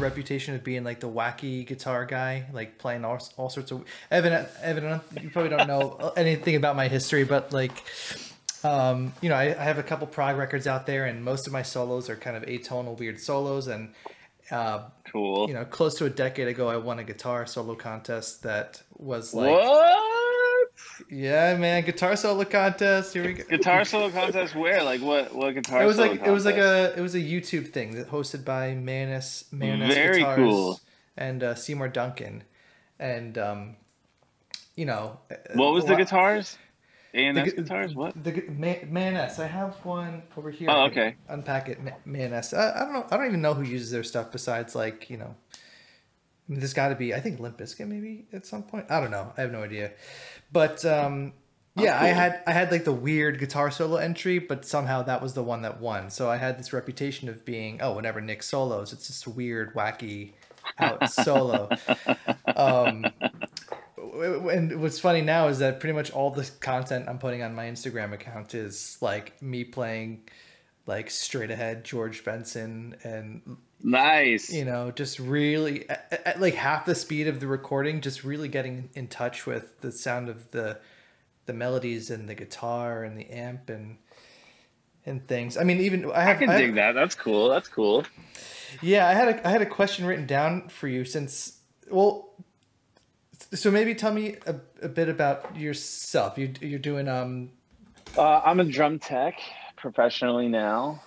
reputation of being like the wacky guitar guy, like playing all sorts of. Evan, you probably don't know anything about my history, but like, you know, I have a couple prog records out there, and most of my solos are kind of atonal, weird solos. And Cool. you know, close to a decade ago, I won a guitar solo contest that was like, What? yeah, man, guitar solo contest. Here we go. Guitar solo contest where? Like what It guitar was solo like contest? it was a YouTube thing that hosted by Mayonnaise Very cool. Guitars and Seymour Duncan, and you know, What a was the lot. guitars? The A&S guitars? What? Mayonnaise. I have one over here. I Oh, can okay. unpack it. Mayonnaise. I don't know. I don't even know who uses their stuff besides like, you know. I mean, there's got to be. I think Limp Bizkit maybe at some point. I don't know. I have no idea. But Oh, yeah, cool. I had like the weird guitar solo entry, but somehow that was the one that won. So I had this reputation of being, oh, whenever Nick solos, it's just a weird, wacky out solo. Um, and what's funny now is that pretty much all the content I'm putting on my Instagram account is like me playing like straight ahead George Benson, and you Nice. know, just really at like half the speed of the recording, just really getting in touch with the sound of the melodies and the guitar and the amp and things. I mean, even I can dig that. That's cool. That's cool. yeah, I had a question written down for you since, well, so maybe tell me a bit about yourself. You're doing I'm a drum tech professionally now.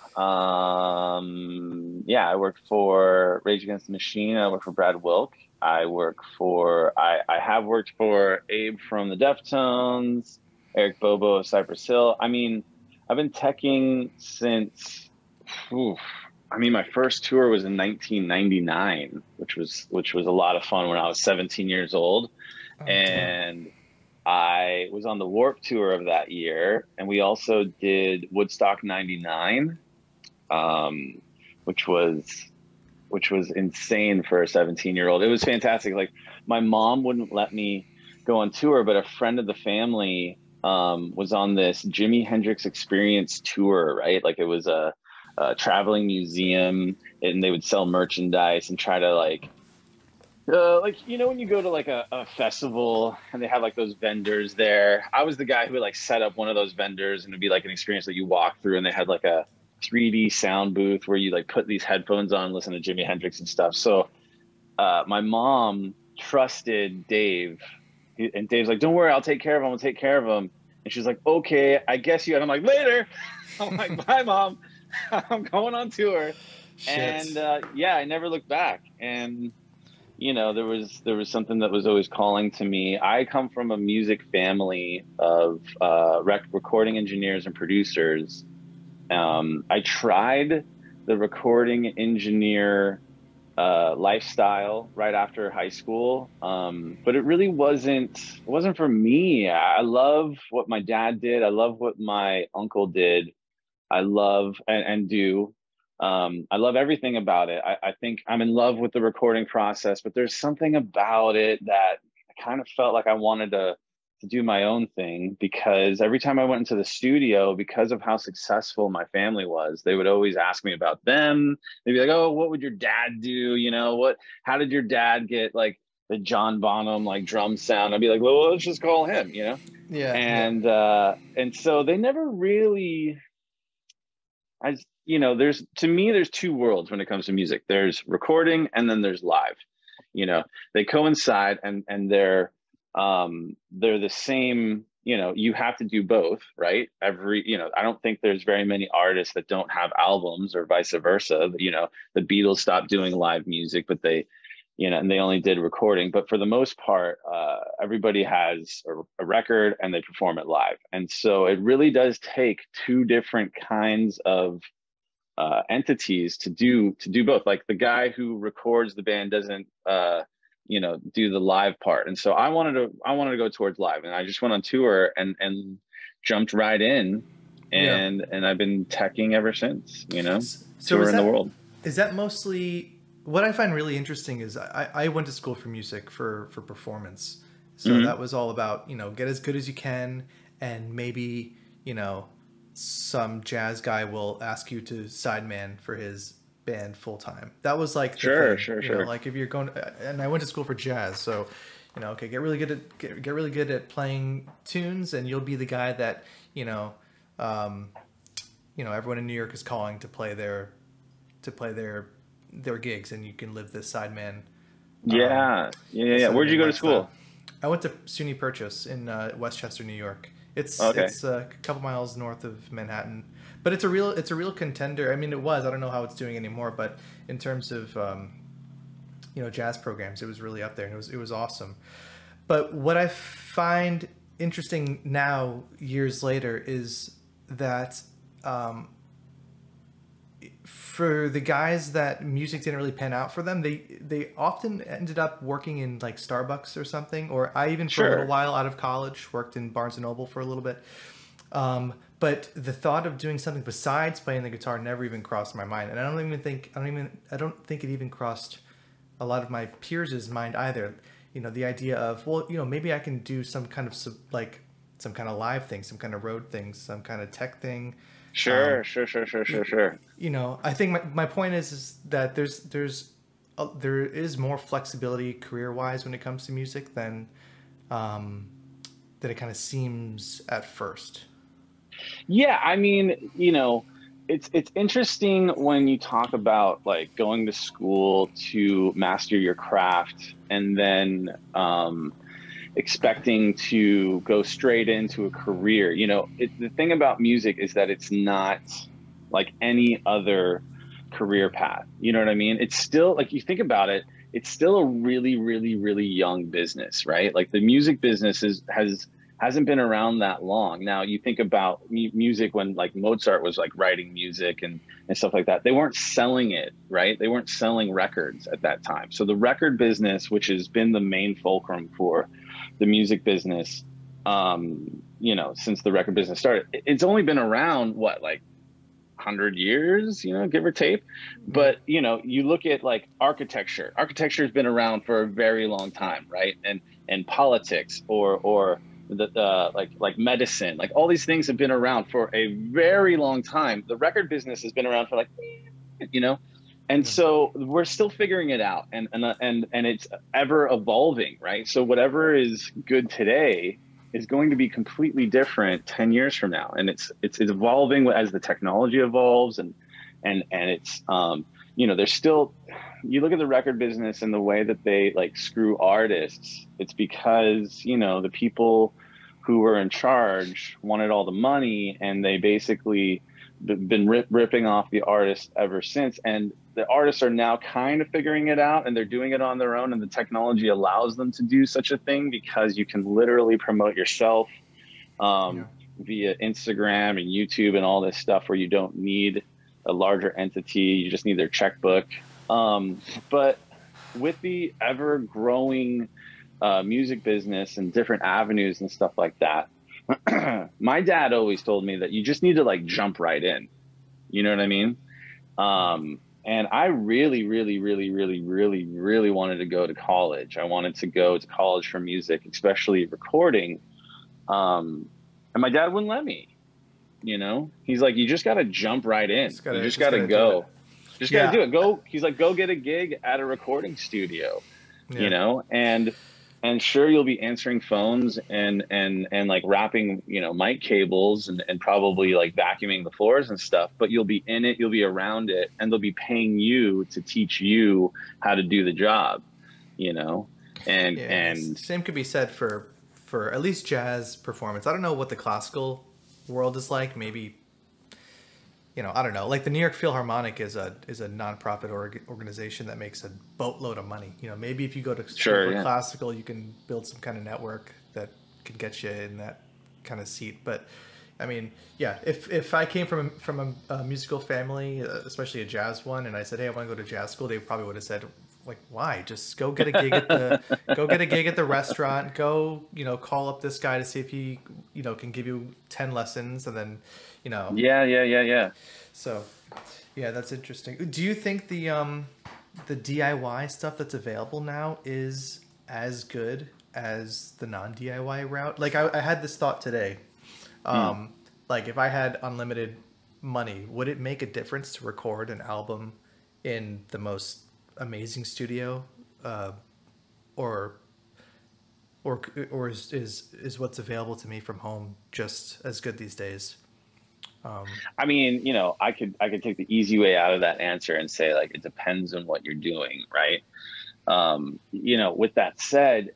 Yeah, I work for Rage Against the Machine. I work for Brad Wilk. I have worked for Abe from the Deftones, Eric Bobo of Cypress Hill. I mean, I've been teching since, oof, I mean, my first tour was in 1999, which was a lot of fun when I was 17 years old. oh damn. And I was on the Warp Tour of that year, and we also did Woodstock '99, um, which was which was insane for a 17-year-old. It was fantastic. Like my mom wouldn't let me go on tour, but a friend of the family was on this Jimi Hendrix Experience tour, right? Like it was a traveling museum, and they would sell merchandise and try to like you know when you go to like a festival and they have like those vendors there. I was the guy who would like set up one of those vendors, and it'd be like an experience that you walk through, and they had like a 3D sound booth where you like put these headphones on, listen to Jimi Hendrix and stuff. So my mom trusted Dave, and Dave's like, "Don't worry, I'll take care of him. I'll take care of him." And she's like, "Okay, I guess you." And I'm like, "Later." I'm like, "Bye, mom. I'm going on tour." And Shit. yeah, I never looked back. And you know, there was something that was always calling to me. I come from a music family of recording engineers and producers. I tried the recording engineer lifestyle right after high school, but it really wasn't for me. I love what my dad did. I love what my uncle did. I love and do. I love everything about it. I think I'm in love with the recording process, but there's something about it that I kind of felt like I wanted to do my own thing, because every time I went into the studio, because of how successful my family was, they would always ask me about them. They'd be like, "Oh, what would your dad do? You know, how did your dad get like the John Bonham like drum sound?" I'd be like, "Well, let's just call him," you know? Yeah, yeah. And so they never really, you know, there's to me there's two worlds when it comes to music. There's recording and then there's live. You know, they coincide, and they're the same. You know, you have to do both, right? You know, I don't think there's very many artists that don't have albums, or vice versa. You know, the Beatles stopped doing live music, but they, you know, and they only did recording. But for the most part, everybody has a record and they perform it live. And so it really does take two different kinds of entities to do both. Like the guy who records the band doesn't you know, do the live part. And so I wanted to go towards live, and I just went on tour and jumped right in, Yeah. and I've been teching ever since, you know, So touring the world. is that mostly what I find really interesting is I went to school for music for performance. So Hmm. that was all about, you know, get as good as you can, and maybe, you know, some jazz guy will ask you to sideman for his band full time. That was like the Sure, thing, sure, you know, sure. like if you're going, and I went to school for jazz, so you know, okay, get really good at playing tunes, and you'll be the guy that um, everyone in New York is calling to play their gigs, and you can live this sideman Yeah, yeah, yeah, yeah. Where'd you sideman go to lifestyle. school? I went to SUNY Purchase in Westchester, New York. Okay. It's a couple miles north of Manhattan, but it's a real contender. I mean, it was. I don't know how it's doing anymore, but in terms of jazz programs, it was really up there, and it was awesome. But what I find interesting now, years later, is that for the guys that music didn't really pan out for them, they often ended up working in like Starbucks or something. Or I even for a little Sure. while out of college worked in Barnes and Noble for a little bit. But the thought of doing something besides playing the guitar never even crossed my mind, and I don't think it even crossed a lot of my peers' mind either. You know, the idea of, well, maybe I can do some kind of some kind of live thing, some kind of road thing, some kind of tech thing. Sure, sure, sure, sure, sure, sure. I think my point is that there is more flexibility career wise when it comes to music um, than it kind of seems at first. Yeah, I mean, it's interesting when you talk about like going to school to master your craft and then expecting to go straight into a career. The thing about music is that it's not like any other career path. You know what I mean? It's still like you think about it, it's still a really, really, really young business, right? Like the music business hasn't been around that long. Now you think about music when like Mozart was like writing music and stuff like that. They weren't selling it, right? They weren't selling records at that time. So the record business, which has been the main fulcrum for the music business, since the record business started, it's only been around what, like 100 years, give or take. Yeah. But you look at like architecture has been around for a very long time, right? And politics or the like medicine, like all these things have been around for a very long time. The record business has been around for like, you know and Yeah. so we're still figuring it out, and it's ever evolving, right? So whatever is good today is going to be completely different 10 years from now, and it's evolving as the technology evolves, and it's there's still, you look at the record business and the way that they like screw artists. It's because the people who were in charge wanted all the money, and they basically been ripping off the artists ever since. And the artists are now kind of figuring it out, and they're doing it on their own, and the technology allows them to do such a thing because you can literally promote yourself Yeah. via Instagram and YouTube and all this stuff, where you don't need a larger entity, you just need their checkbook. But with the ever growing music business and different avenues and stuff like that, my dad always told me that you just need to like jump right in. You know what I mean? And I really, really, really, really, really, really wanted to go to college. I wanted to go to college for music, especially recording. And my dad wouldn't let me. He's like, you just got to jump right in. You just got to do it. go. Just got to Yeah. do it. Go. He's like, go get a gig at a recording studio, Yeah. and sure, you'll be answering phones and like wrapping, mic cables and probably like vacuuming the floors and stuff, but you'll be in it, you'll be around it, and they'll be paying you to teach you how to do the job, and, Yeah. and Same could be said for at least jazz performance. I don't know what the classical world is like. Maybe I don't know. Like the New York Philharmonic is a nonprofit organization that makes a boatload of money. Maybe if you go to school sure. for Yeah. classical, you can build some kind of network that can get you in that kind of seat. But I mean, yeah, if I came from a musical family, especially a jazz one, and I said, hey, I want to go to jazz school, they probably would have said, like, why? Just go get a gig at the restaurant. Go, call up this guy to see if he, can give you 10 lessons, and then, Yeah. so, yeah, that's interesting. Do you think the DIY stuff that's available now is as good as the non-DIY route? Like I had this thought today. Like if I had unlimited money, would it make a difference to record an album in the most amazing studio, or or is what's available to me from home just as good these days? I mean, I could take the easy way out of that answer and say like it depends on what you're doing, right? With that said,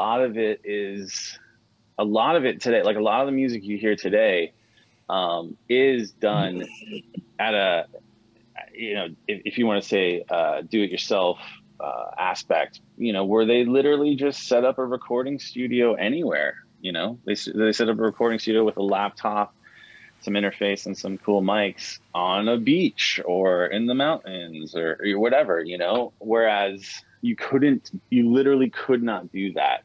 a lot of it today, like a lot of the music you hear today, is done at a, if you want to say do it yourself aspect, where they literally just set up a recording studio anywhere. They set up a recording studio with a laptop, some interface, and some cool mics on a beach or in the mountains or whatever. Whereas you literally could not do that.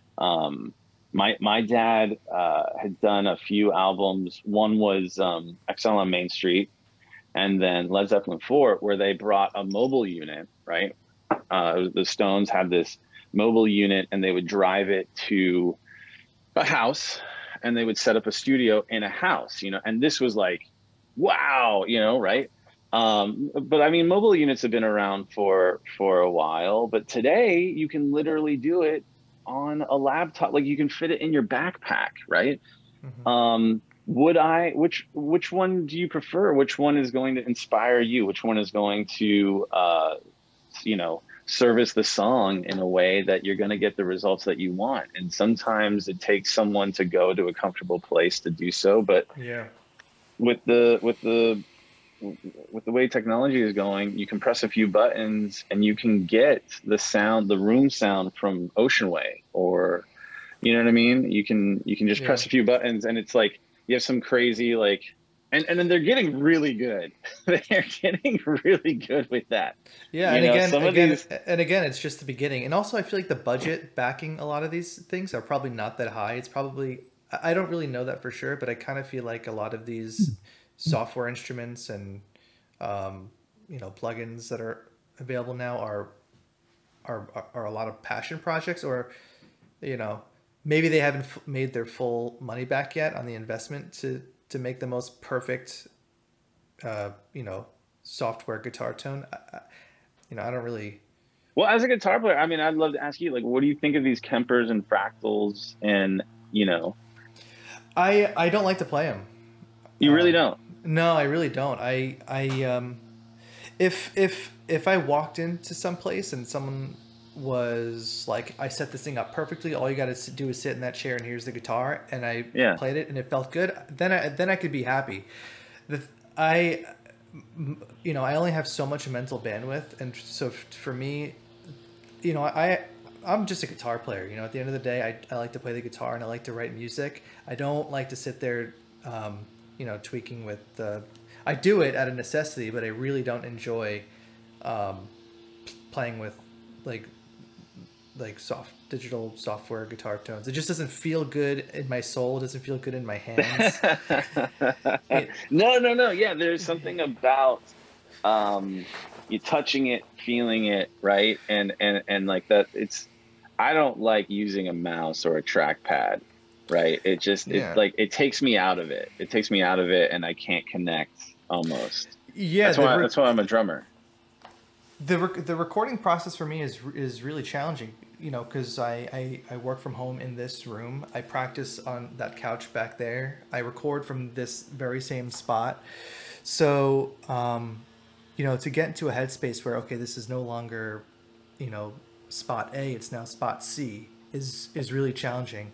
My dad had done a few albums. One was Exile on Main Street, and then Led Zeppelin 4, where they brought a mobile unit, right? The Stones had this mobile unit, and they would drive it to a house, and they would set up a studio in a house, and this was like, wow, right? But I mean, mobile units have been around for a while, but today you can literally do it on a laptop. Like you can fit it in your backpack, right? Mm-hmm. Which one do you prefer? Which one is going to inspire you? Which one is going to, service the song in a way that you're going to get the results that you want? And sometimes it takes someone to go to a comfortable place to do so. But yeah, with the way technology is going, you can press a few buttons and you can get the room sound from Ocean Way, or, you know what I mean? You can just press a few buttons, and it's like, you have some crazy, like, and then they're getting really good. They're getting really good with that. Yeah. And again, it's just the beginning. And also I feel like the budget backing a lot of these things are probably not that high. It's probably, I don't really know that for sure, but I kind of feel like a lot of these software instruments and plugins that are available now are a lot of passion projects, or maybe they haven't made their full money back yet on the investment to make the most perfect software guitar tone. I don't really. Well, as a guitar player, I mean, I'd love to ask you, like, what do you think of these Kempers and Fractals? And I don't like to play them. You really don't? No, I really don't. If I walked into some place and someone was like, I set this thing up perfectly, all you got to do is sit in that chair and here's the guitar, and I played it and it felt good, then I could be happy. I only have so much mental bandwidth, and so for me, I'm just a guitar player. At the end of the day, I like to play the guitar and I like to write music. I don't like to sit there tweaking with I do it out of necessity, but I really don't enjoy playing with like digital software guitar tones. It just doesn't feel good in my soul. It doesn't feel good in my hands. No. Yeah, there's something about you touching it, feeling it, right? And like that. I don't like using a mouse or a trackpad, right? It just it takes me out of it. It takes me out of it, and I can't connect almost. Yeah, that's why I'm a drummer. The recording process for me is really challenging, because I work from home in this room. I practice on that couch back there. I record from this very same spot. So, to get into a headspace where, okay, this is no longer, spot A, it's now spot C is really challenging.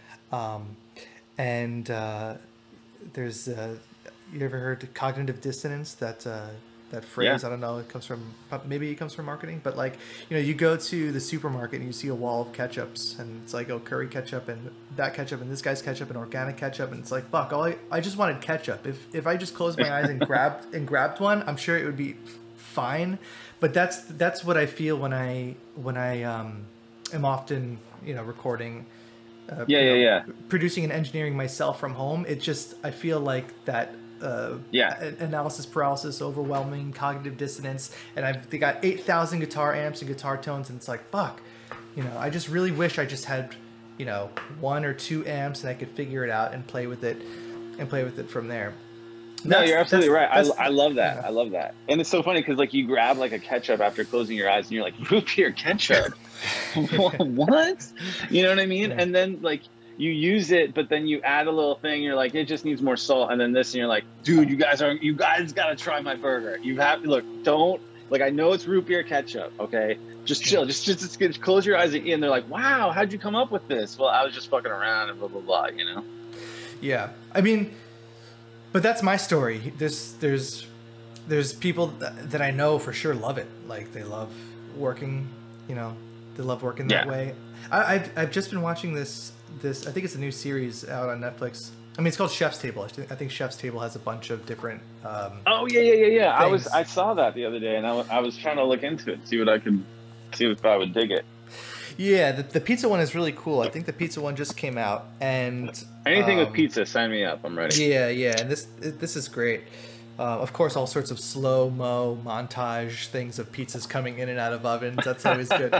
There's you ever heard of cognitive dissonance? That phrase, I don't know, it comes from marketing, but like, you go to the supermarket and you see a wall of ketchups, and it's like, oh, curry ketchup and that ketchup and this guy's ketchup and organic ketchup, and it's like, fuck, I just wanted ketchup. If I just closed my eyes and grabbed one, I'm sure it would be fine. But that's what I feel when I am often recording, producing and engineering myself from home. It just, I feel like that analysis paralysis, overwhelming cognitive dissonance, and they got 8,000 guitar amps and guitar tones, and it's like, fuck, I just really wish I just had 1 or 2 amps and I could figure it out and play with it from there. No, you're absolutely right. I love that. Yeah. I love that. And it's so funny because like you grab like a ketchup after closing your eyes and you're like, root beer ketchup. What? You know what I mean? Yeah. And then like you use it, but then you add a little thing, you're like, it just needs more salt. And then this, and you're like, dude, you guys gotta try my burger. You have to look, don't like I know it's root beer ketchup, okay? Just chill, just close your eyes and eat. And they're like, wow, how'd you come up with this? Well, I was just fucking around and blah blah blah, you know? Yeah. I mean, but that's my story. There's people that I know for sure love it. Like they love working, you know, they love working that way. I've just been watching this I think it's a new series out on Netflix. I mean, it's called Chef's Table. I think Chef's Table has a bunch of different. Oh yeah. Things. I saw that the other day, and I was trying to look into it, see if I would dig it. Yeah, the pizza one is really cool. I think the pizza one just came out, and anything with pizza, sign me up. I'm ready. Yeah, and this is great. Of course, all sorts of slow-mo montage things of pizzas coming in and out of ovens. That's always good.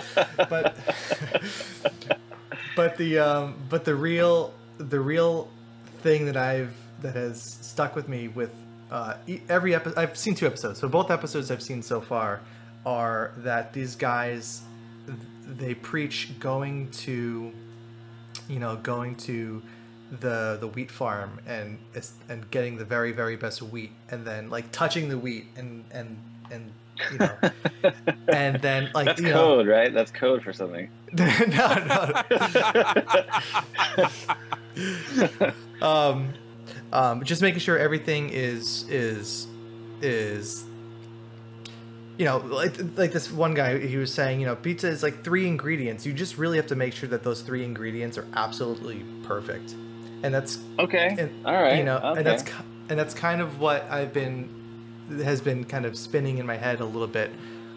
But the real thing that has stuck with me with every episode. I've seen 2 episodes, so both episodes I've seen so far are that these guys, they preach going to the wheat farm and getting the very, very best wheat, and then like touching the wheat and you know, and then like that's code, right? That's code for something. No. Just making sure everything is you know, like this one guy, he was saying, you know, pizza is like 3 ingredients. You just really have to make sure that those 3 ingredients are absolutely perfect, and that's okay. And, all right, you know, okay. and that's kind of what has been kind of spinning in my head a little bit.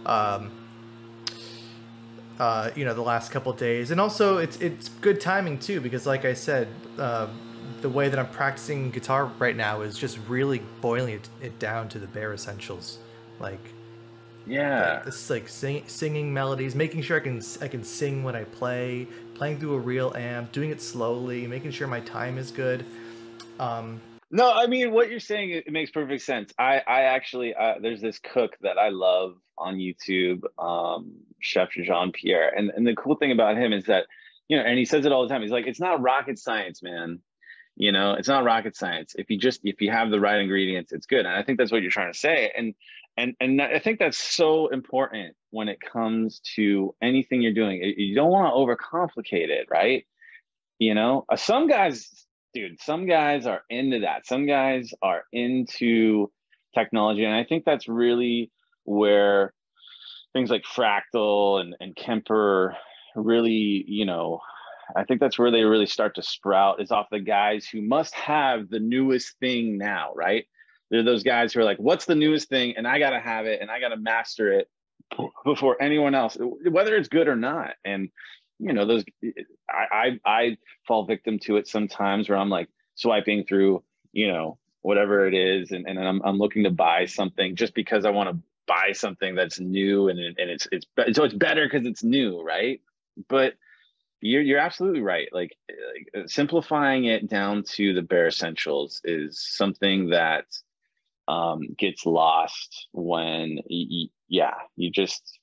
You know, the last couple of days, and also it's good timing too, because like I said, the way that I'm practicing guitar right now is just really boiling it down to the bare essentials, like it's like singing melodies, making sure I can sing when I play, playing through a real amp, doing it slowly, making sure my time is good. No, I mean, what you're saying, it makes perfect sense. I actually, there's this cook that I love on YouTube, Chef Jean-Pierre. And the cool thing about him is that, you know, and he says it all the time. He's like, it's not rocket science, man. You know, it's not rocket science. If you have the right ingredients, it's good. And I think that's what you're trying to say. And I think that's so important when it comes to anything you're doing. You don't want to overcomplicate it, right? You know, some guys are into that. Some guys are into technology. And I think that's really where things like Fractal and Kemper really, you know, I think that's where they really start to sprout, is off the guys who must have the newest thing now, right? They're those guys who are like, what's the newest thing? And I got to have it and I got to master it before anyone else, whether it's good or not. And, you know, I fall victim to it sometimes, where I'm like swiping through, you know, whatever it is. And I'm looking to buy something just because I want to buy something that's new, and it's better because it's new, right? But you're absolutely right. Like simplifying it down to the bare essentials is something that gets lost when you just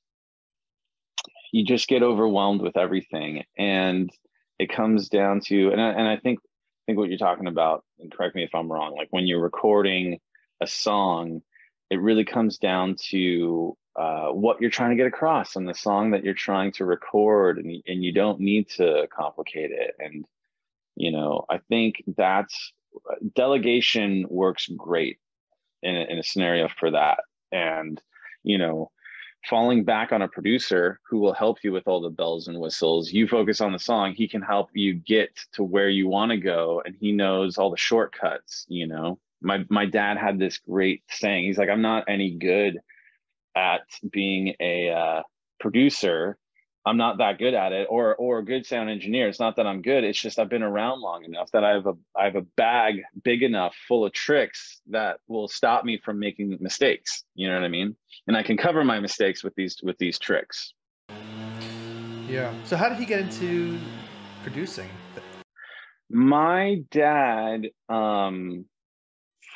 get overwhelmed with everything. And it comes down to, and I think what you're talking about, and correct me if I'm wrong, like when you're recording a song, it really comes down to what you're trying to get across on the song that you're trying to record, and you don't need to complicate it. And, you know, I think that's delegation works great in a scenario for that. And, you know, falling back on a producer who will help you with all the bells and whistles. You focus on the song, he can help you get to where you want to go, and he knows all the shortcuts. You know, my dad had this great saying. He's like, I'm not any good at being a producer. I'm not that good at it, or a good sound engineer. It's not that I'm good. It's just I've been around long enough that I have a bag big enough full of tricks that will stop me from making mistakes. You know what I mean? And I can cover my mistakes with these tricks. Yeah. So how did he get into producing? My dad,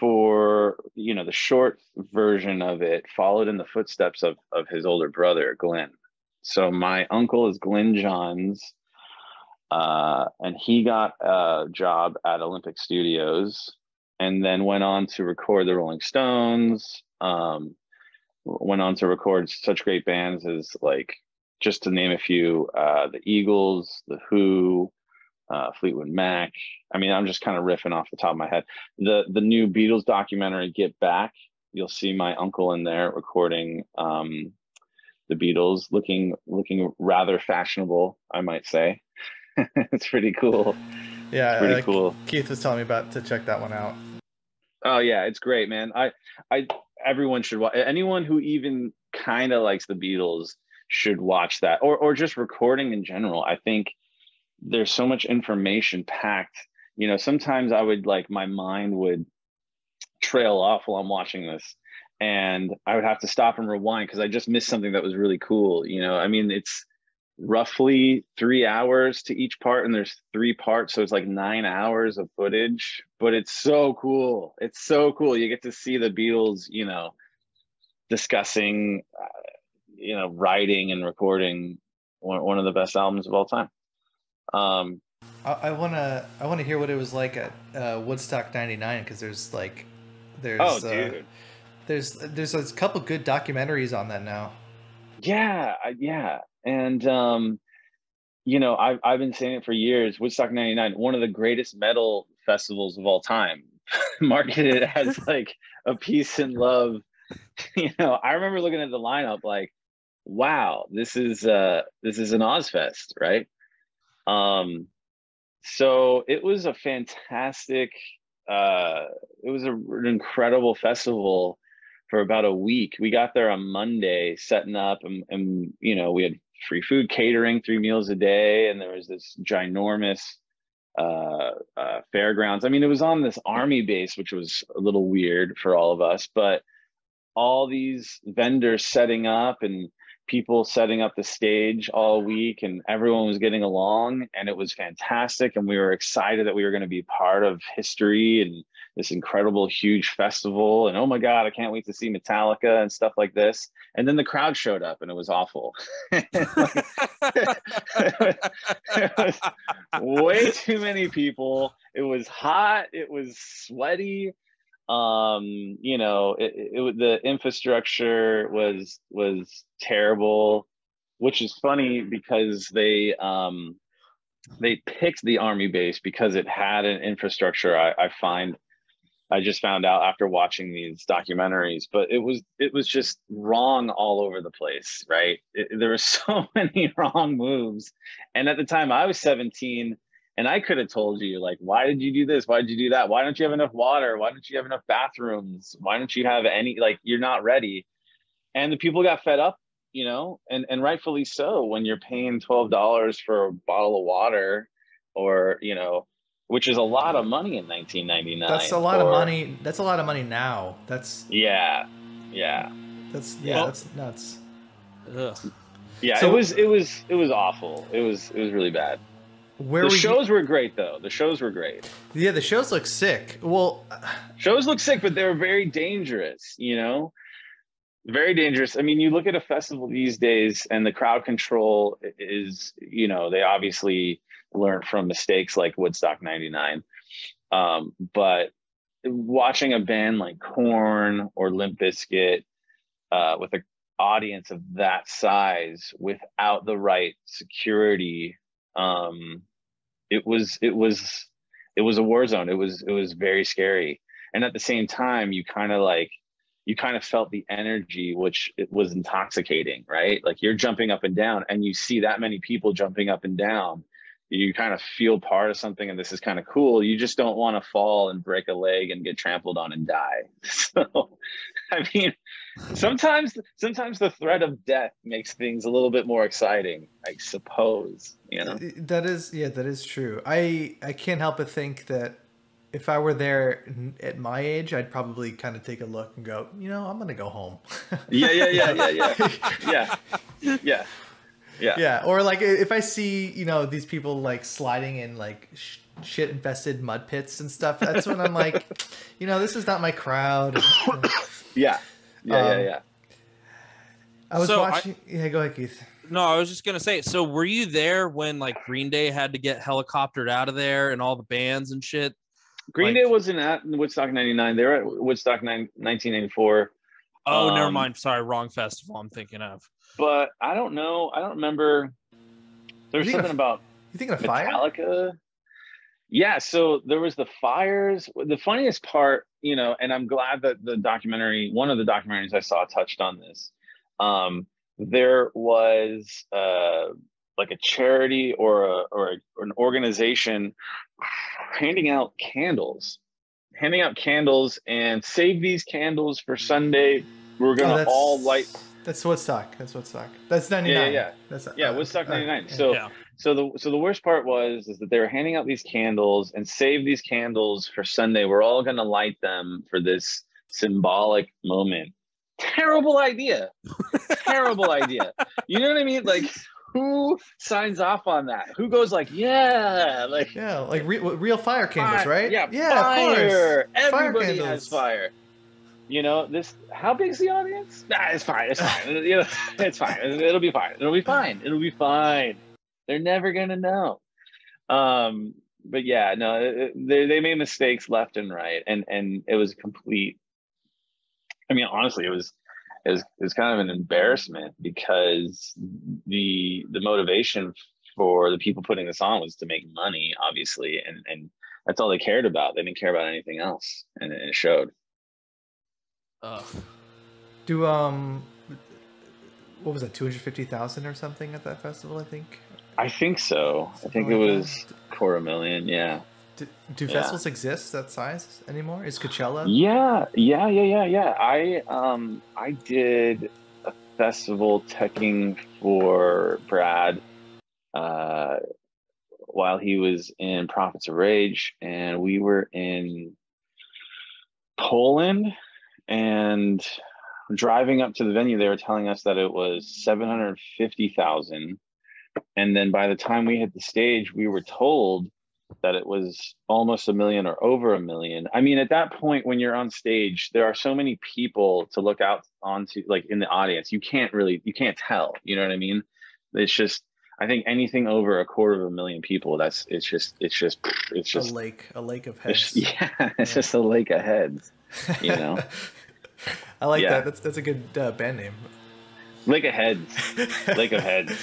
for, you know, the short version of it, followed in the footsteps of his older brother, Glenn. So my uncle is Glenn Johns, and he got a job at Olympic Studios and then went on to record the Rolling Stones, went on to record such great bands as, like, just to name a few, the Eagles, the Who, Fleetwood Mac. I mean, I'm just kind of riffing off the top of my head. The new Beatles documentary, Get Back, you'll see my uncle in there recording the Beatles, looking rather fashionable, I might say. It's pretty cool. Yeah, it's pretty cool. Keith was telling me about to check that one out. Oh yeah, it's great, man. Everyone should watch. Anyone who even kind of likes the Beatles should watch that, or just recording in general. I think there's so much information packed. You know, sometimes I would, like, my mind would trail off while I'm watching this, and I would have to stop and rewind because I just missed something that was really cool. You know, I mean, it's roughly 3 hours to each part, and there's 3 parts, so it's like 9 hours of footage, but it's so cool. It's so cool. You get to see the Beatles, you know, discussing, you know, writing and recording one of the best albums of all time. I wanna hear what it was like at Woodstock '99, because there's a couple good documentaries on that now. Yeah, and you know, I've been saying it for years. Woodstock '99, one of the greatest metal festivals of all time, marketed as like a peace and love. You know, I remember looking at the lineup like, wow, this is an Ozfest, right? So it was a fantastic, it was an incredible festival for about a week. We got there on Monday, setting up, and you know, we had free food, catering, 3 meals a day, and there was this ginormous fairgrounds. I mean, it was on this army base, which was a little weird for all of us, but all these vendors setting up and people setting up the stage all week, and everyone was getting along, and it was fantastic. And we were excited that we were going to be part of history and this incredible, huge festival. And oh my God, I can't wait to see Metallica and stuff like this. And then the crowd showed up and it was awful. It was way too many people. It was hot. It was sweaty. You know, the infrastructure was terrible, which is funny because they picked the army base because it had an infrastructure. I just found out after watching these documentaries, but it was just wrong all over the place, right? There were so many wrong moves, and at the time I was 17. And I could have told you, like, why did you do this? Why did you do that? Why don't you have enough water? Why don't you have enough bathrooms? Why don't you have any, like, you're not ready. And the people got fed up, you know, and rightfully so, when you're paying $12 for a bottle of water, or, you know, which is a lot of money in 1999. That's a lot of money. That's a lot of money now. That's that's nuts. Ugh. Yeah, So- it was awful. It was really bad. Where The were shows were great, though. The shows were great. Yeah, the shows look sick. Well, Shows look sick, but they were very dangerous, you know? Very dangerous. I mean, you look at a festival these days and the crowd control is, you know, they obviously learned from mistakes like Woodstock '99. But watching a band like Korn or Limp Bizkit with an audience of that size without the right security, it was a war zone. It was very scary. And at the same time, you kind of felt the energy, which it was intoxicating, right? Like, you're jumping up and down and you see that many people jumping up and down. You kind of feel part of something, and this is kind of cool. You just don't want to fall and break a leg and get trampled on and die. So, I mean, sometimes the threat of death makes things a little bit more exciting, I suppose, you know? that is true. I can't help but think that if I were there at my age, I'd probably kind of take a look and go, you know, I'm gonna go home. Yeah. Yeah. Or like if I see, you know, these people like sliding in like shit infested mud pits and stuff. That's when I'm like, this is not my crowd. Yeah. Yeah. I was watching. Yeah, go ahead, Keith. No, I was just gonna say. So, were you there when like Green Day had to get helicoptered out of there and all the bands and shit? Green Day wasn't at Woodstock '99. They were at Woodstock 1984. Oh, never mind. Sorry, wrong festival I'm thinking of. But I don't know. I don't remember. There's something about. You thinking of Metallica? Fire? Yeah. So there was the fires. The funniest part, and I'm glad that one of the documentaries I saw touched on this. There was like a charity or an organization handing out candles and save these candles for Sunday. We're gonna all light. That's Woodstock. That's 99. Yeah. Woodstock 99. Yeah. So the worst part is that they were handing out these candles and save these candles for Sunday. We're all gonna light them for this symbolic moment. Terrible idea. Terrible idea. You know what I mean? Like, who signs off on that? Who goes like, real fire candles, right? Yeah, fire. Of course. Everybody has fire. How big's the audience? Nah, it's fine. It's fine. It's fine. It'll be fine. They're never gonna know. But yeah, no, they made mistakes left and right, and it was complete. I mean, honestly, it was kind of an embarrassment because the motivation for the people putting this on was to make money, obviously, and that's all they cared about. They didn't care about anything else, and it showed. What was that? 250,000 or something at that festival? I think so. I think it was $250,000. Yeah. Do festivals exist that size anymore? Is Coachella? Yeah. I did a festival teching for Brad while he was in Prophets of Rage, and we were in Poland, and driving up to the venue, they were telling us that it was 750,000, and then by the time we hit the stage, we were told that it was almost 1 million or over 1 million. I mean, at that point, when you're on stage, there are so many people to look out onto, like in the audience. You can't tell. You know what I mean? It's just, I think anything over 250,000 people, it's just a lake of heads. It's just a lake of heads. I like that. That's a good band name. Lake of Heads. Lake of Heads.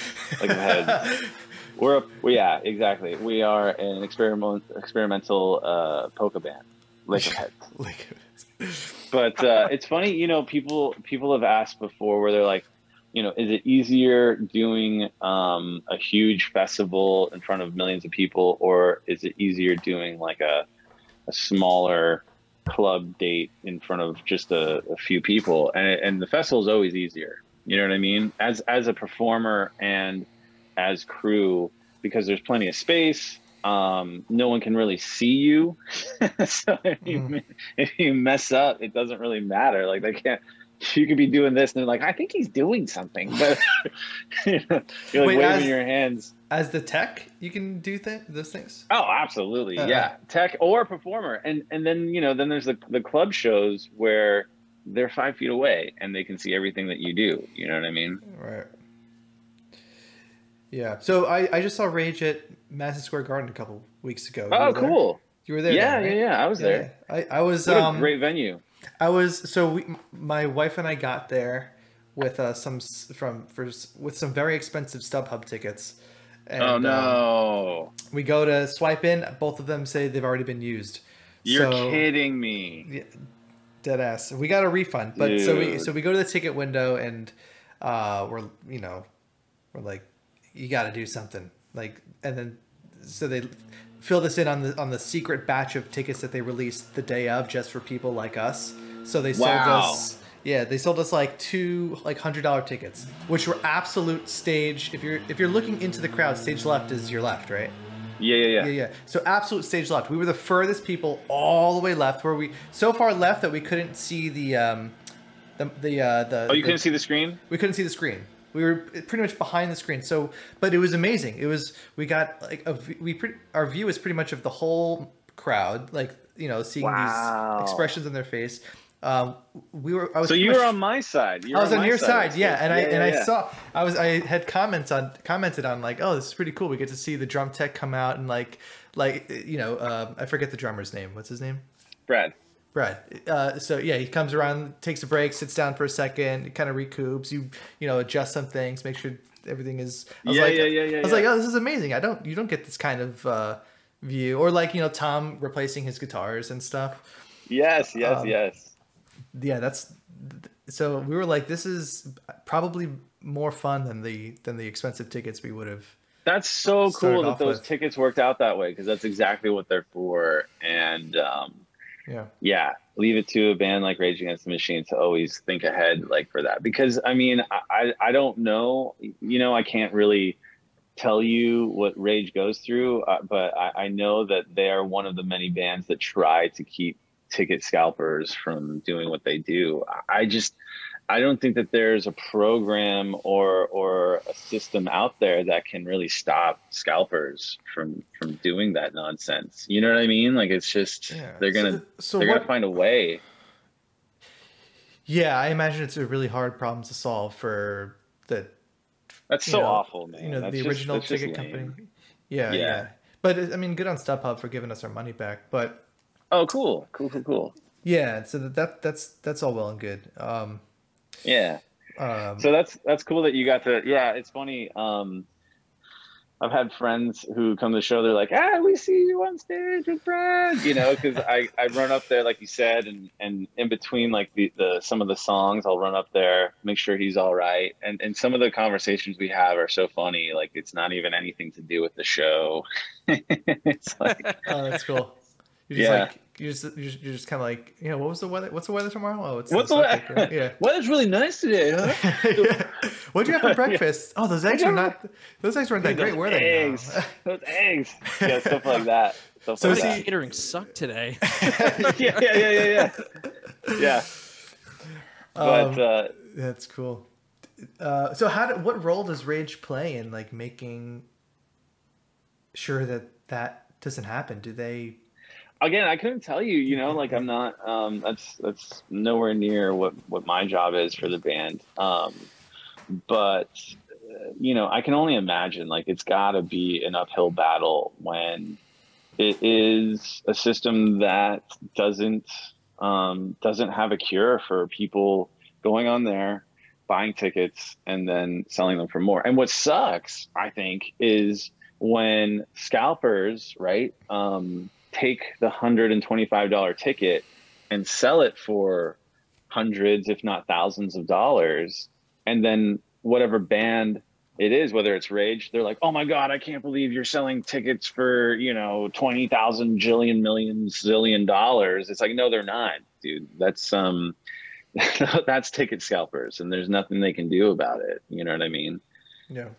Exactly. We are an experimental polka band. Lake of Heads. But it's funny, people have asked before where they're like, is it easier doing a huge festival in front of millions of people, or is it easier doing like a smaller club date in front of just a few people? And the festival is always easier. You know what I mean? As a performer and as crew, because there's plenty of space. No one can really see you. So if you mess up, it doesn't really matter. Like you could be doing this and they're like, I think he's doing something, but you're like waving your hands. As the tech, you can do those things? Oh, absolutely. Yeah. Tech or performer. And then, then there's the club shows where they're 5 feet away and they can see everything that you do. You know what I mean? Right. Yeah. So I just saw Rage at Madison Square Garden a couple weeks ago. Oh, cool. You were there? Yeah, right? yeah. I was there. I was. What a great venue. My wife and I got there with some very expensive StubHub tickets. And, oh no! We go to swipe in. Both of them say they've already been used. You're kidding me. Yeah, dead ass. We got a refund, but Dude. so we go to the ticket window and we're like, you got to do something. Like, and then so they filled us in on the secret batch of tickets that they released the day of just for people like us. So they sold us. Yeah, they sold us like two $100 tickets, which were absolute stage. If you're looking into the crowd, stage left is your left, right? Yeah. So absolute stage left. We were the furthest people all the way left, where we so far left that we couldn't see the. Oh, you couldn't see the screen? We couldn't see the screen. We were pretty much behind the screen. So, but it was amazing. It was, we got like our view is pretty much of the whole crowd, like, you know, seeing Wow. these expressions on their face. I was So you were on my side. I was on your side, yeah. And yeah. I had commented on like, oh, this is pretty cool. We get to see the drum tech come out and like you know, I forget the drummer's name. What's his name? Brad. So yeah, he comes around, takes a break, sits down for a second, kind of recoups. You know, adjust some things, make sure everything is. I was like, oh, this is amazing. You don't get this kind of view, or like, you know, Tom replacing his guitars and stuff. Yes. Yeah, so we were like, this is probably more fun than the expensive tickets we would have. That's so cool that those tickets worked out that way, because that's exactly what they're for. And yeah, leave it to a band like Rage Against the Machine to always think ahead, like, for that. Because I mean, I don't know, you know, I can't really tell you what Rage goes through, but I know that they are one of the many bands that try to keep ticket scalpers from doing what they do. I don't think that there's a program or a system out there that can really stop scalpers from doing that nonsense. You know what I mean? Like, it's just, they're gonna find a way. Yeah, I imagine it's a really hard problem to solve for the. That's so awful, man. You know, the original ticket company. Yeah. But I mean, good on StubHub for giving us our money back. But oh, cool. Yeah, so that's all well and good. So that's cool that you got to. Yeah, it's funny. I've had friends who come to the show. They're like, we see you on stage with Brad. You know, because I run up there, like you said, and in between like the some of the songs, I'll run up there, make sure he's all right. And some of the conversations we have are so funny. Like, it's not even anything to do with the show. It's like, oh, that's cool. You're just kind of like, you know, what was the weather? What's the weather tomorrow? Oh, it's what's the weather? Yeah, weather's really nice today, huh? Yeah. What'd you have for breakfast? Oh, those eggs weren't that great, were they? Eggs, those eggs, yeah, stuff like that. Catering sucked today. Yeah. But that's cool. So what role does Rage play in like making sure that doesn't happen? Do they? Again, I couldn't tell you, you know, like, I'm not, that's nowhere near what my job is for the band. But, you know, I can only imagine, like, it's gotta be an uphill battle when it is a system that doesn't have a cure for people going on there, buying tickets, and then selling them for more. And what sucks, I think, is when scalpers, right, take the $125 ticket and sell it for hundreds, if not thousands of dollars. And then whatever band it is, whether it's Rage, they're like, oh my God, I can't believe you're selling tickets for, you know, 20,000 jillion million zillion dollars. It's like, no, they're not, dude. That's that's ticket scalpers, and there's nothing they can do about it. You know what I mean? Yeah.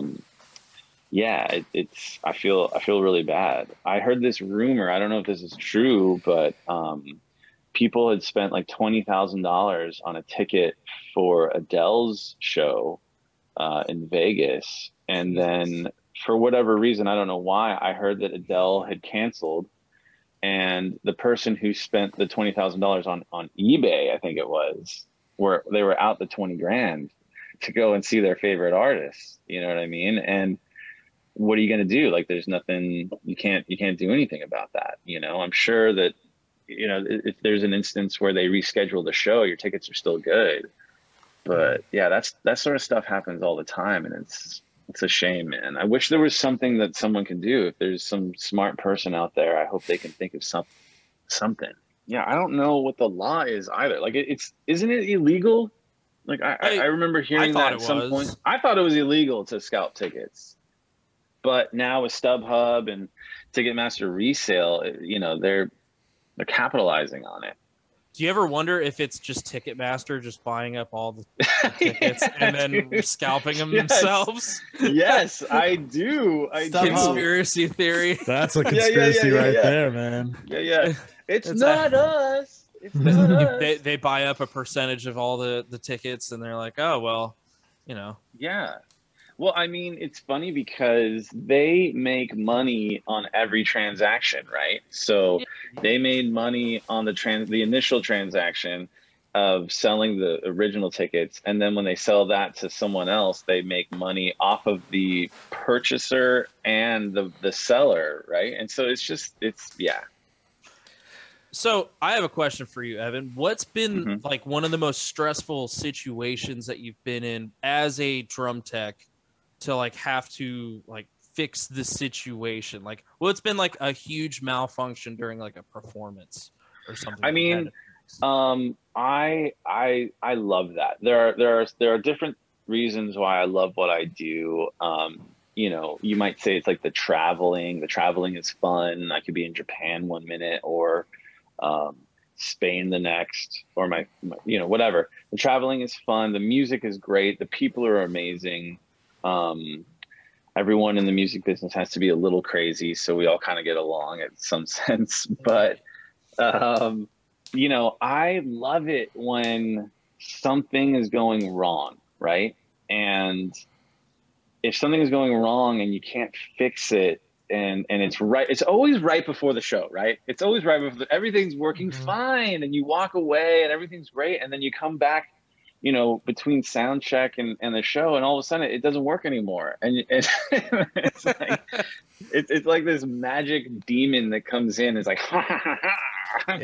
Yeah, it's. I feel really bad. I heard this rumor. I don't know if this is true, but people had spent like $20,000 on a ticket for Adele's show in Vegas, and then for whatever reason, I don't know why, I heard that Adele had canceled, and the person who spent the $20,000 on eBay, I think it was, where they were out the 20 grand to go and see their favorite artists. You know what I mean? And what are you going to do? Like, there's nothing, you can't do anything about that. You know, I'm sure that, you know, if there's an instance where they reschedule the show, your tickets are still good. But yeah, that sort of stuff happens all the time. And it's a shame, man. I wish there was something that someone can do. If there's some smart person out there, I hope they can think of something. Yeah. I don't know what the law is either. Like, isn't it illegal? Like, I remember hearing that at some point. I thought it was illegal to scalp tickets. But now with StubHub and Ticketmaster resale, you know, they're capitalizing on it. Do you ever wonder if it's just Ticketmaster just buying up all the tickets and then scalping them themselves? Yes, I do. Conspiracy theory. That's a conspiracy there, man. Yeah. It's not us. It's not us. They buy up a percentage of all the tickets, and they're like, oh, well, you know. Yeah. Well, I mean, it's funny because they make money on every transaction, right? So they made money on the initial transaction of selling the original tickets, and then when they sell that to someone else, they make money off of the purchaser and the seller, right? And so yeah. So I have a question for you, Evan. What's been like one of the most stressful situations that you've been in as a drum tech to like have to like fix the situation? Like, what's been like a huge malfunction during like a performance or something? I mean, I love that. There are different reasons why I love what I do. You know, you might say it's like the traveling. The traveling is fun. I could be in Japan one minute or Spain the next, or my you know, whatever. The traveling is fun. The music is great. The people are amazing. Everyone in the music business has to be a little crazy, so we all kind of get along in some sense. But you know, I love it when something is going wrong, right? And if something is going wrong and you can't fix it, and it's right, it's always right before the show, right? It's always right before everything's working fine, and you walk away and everything's great, and then you come back, you know, between sound check and the show, and all of a sudden it doesn't work anymore. And it's like it's like this magic demon that comes in. It's like, I'm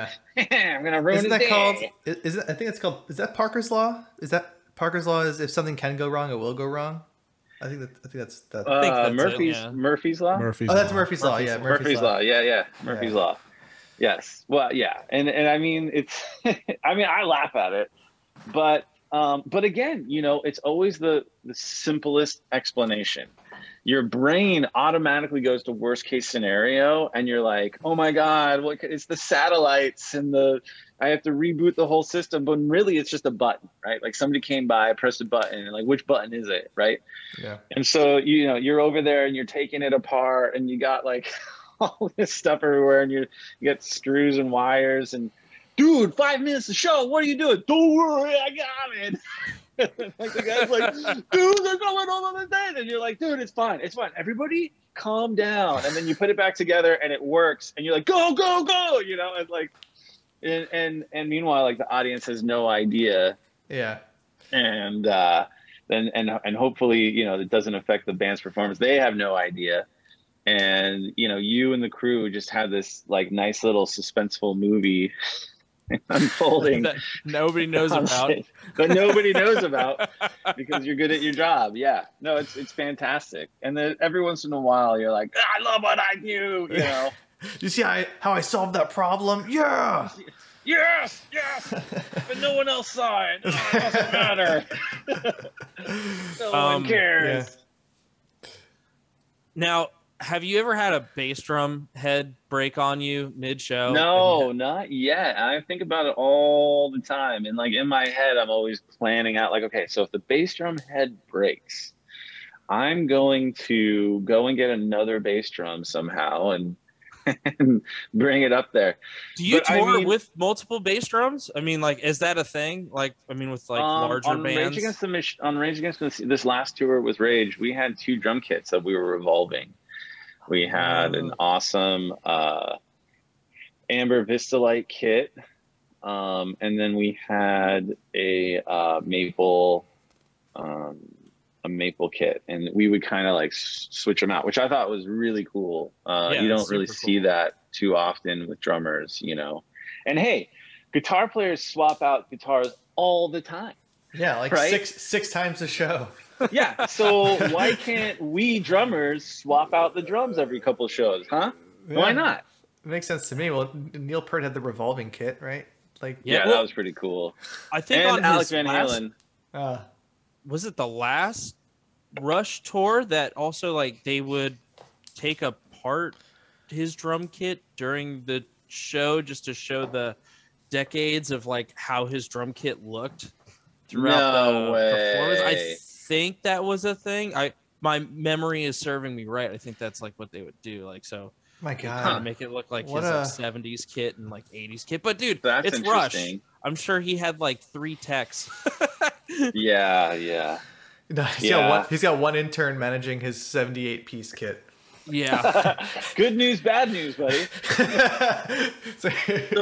gonna ruin Isn't his that day. called? I think it's called. Is that Parker's Law? Is that Parker's Law? Is if something can go wrong, it will go wrong. I think that's that. Murphy's Law. Oh, that's Murphy's Law. Yeah, Murphy's Law. Yeah. Murphy's Law. Yes. Well, yeah, and I mean, it's. I mean, I laugh at it, but again, you know, it's always the simplest explanation. Your brain automatically goes to worst case scenario, and you're like, oh my God, it's the satellites and I have to reboot the whole system. But really it's just a button, right? Like somebody came by, pressed a button, and like, which button is it, right? Yeah. And so, you know, you're over there and you're taking it apart, and you got like all this stuff everywhere, and you got screws and wires, and dude, 5 minutes to show, what are you doing? Don't worry, I got it. Like the guy's like, dude, they're going all on the day. And you're like, dude, it's fine. Everybody calm down. And then you put it back together and it works. And you're like, go, go, go. You know, it's like, and meanwhile, like the audience has no idea. Yeah. And then hopefully, you know, it doesn't affect the band's performance. They have no idea. And, you know, you and the crew just have this like nice little suspenseful movie unfolding that nobody knows about, but nobody knows about because you're good at your job. Yeah, no, it's fantastic. And then every once in a while you're like, I love what I do, you know. You see how I solved that problem? Yeah. Yes, but no one else saw it. Oh, it doesn't matter. No one cares. Yeah. Now, have you ever had a bass drum head break on you mid-show? No, not yet. I think about it all the time. And like in my head, I'm always planning out like, okay, so if the bass drum head breaks, I'm going to go and get another bass drum somehow and bring it up there. Do you tour with multiple bass drums? I mean, like, is that a thing? Like, I mean, with like larger bands? On Rage Against this last tour with Rage, we had 2 drum kits that we were revolving. We had an awesome Amber Vistalite kit, and then we had a maple kit, and we would kind of like switch them out, which I thought was really cool. You don't really see that too often with drummers, you know. And hey, guitar players swap out guitars all the time. Yeah, like right? six times a show. Yeah, so why can't we drummers swap out the drums every couple of shows, huh? Yeah. Why not? It makes sense to me. Well, Neil Peart had the revolving kit, right? Like, yeah, that was pretty cool. I think and on Alex Van Halen. Was it the last Rush tour that also like they would take apart his drum kit during the show just to show the decades of like how his drum kit looked throughout the performance? I think that was a thing. My memory is serving me right. I think that's like what they would do. Like, so my God, kind of make it look like his like 70s kit and like 80s kit. But dude, it's Rush. I'm sure he had like 3 techs Yeah. No, he's got one intern managing his 78-piece kit. Yeah. Good news, bad news, buddy. So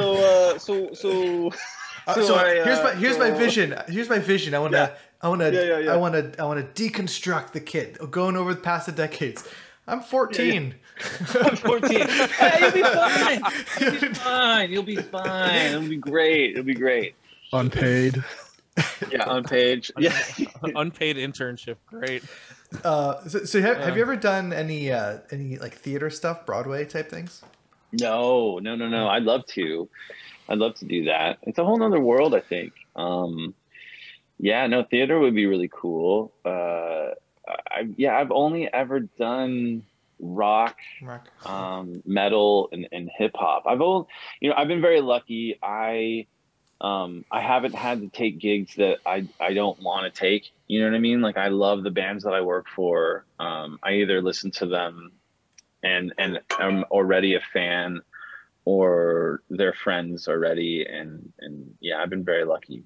here's my vision. Here's my vision. I want to deconstruct the kit. Going over the past decades. I'm 14. I'm 14. Hey, you'll be fine. You'll be fine. It'll be great. Unpaid. Yeah, unpaid. Yeah, Unpaid internship. Great. So have you ever done any like theater stuff, Broadway type things? No. I'd love to do that. It's a whole nother world, I think. Theater would be really cool. I've only ever done rock. Metal and hip hop. I've been very lucky. I haven't had to take gigs that I don't want to take. You know what I mean? Like, I love the bands that I work for. I either listen to them and I'm already a fan, or they're friends already. And yeah, I've been very lucky.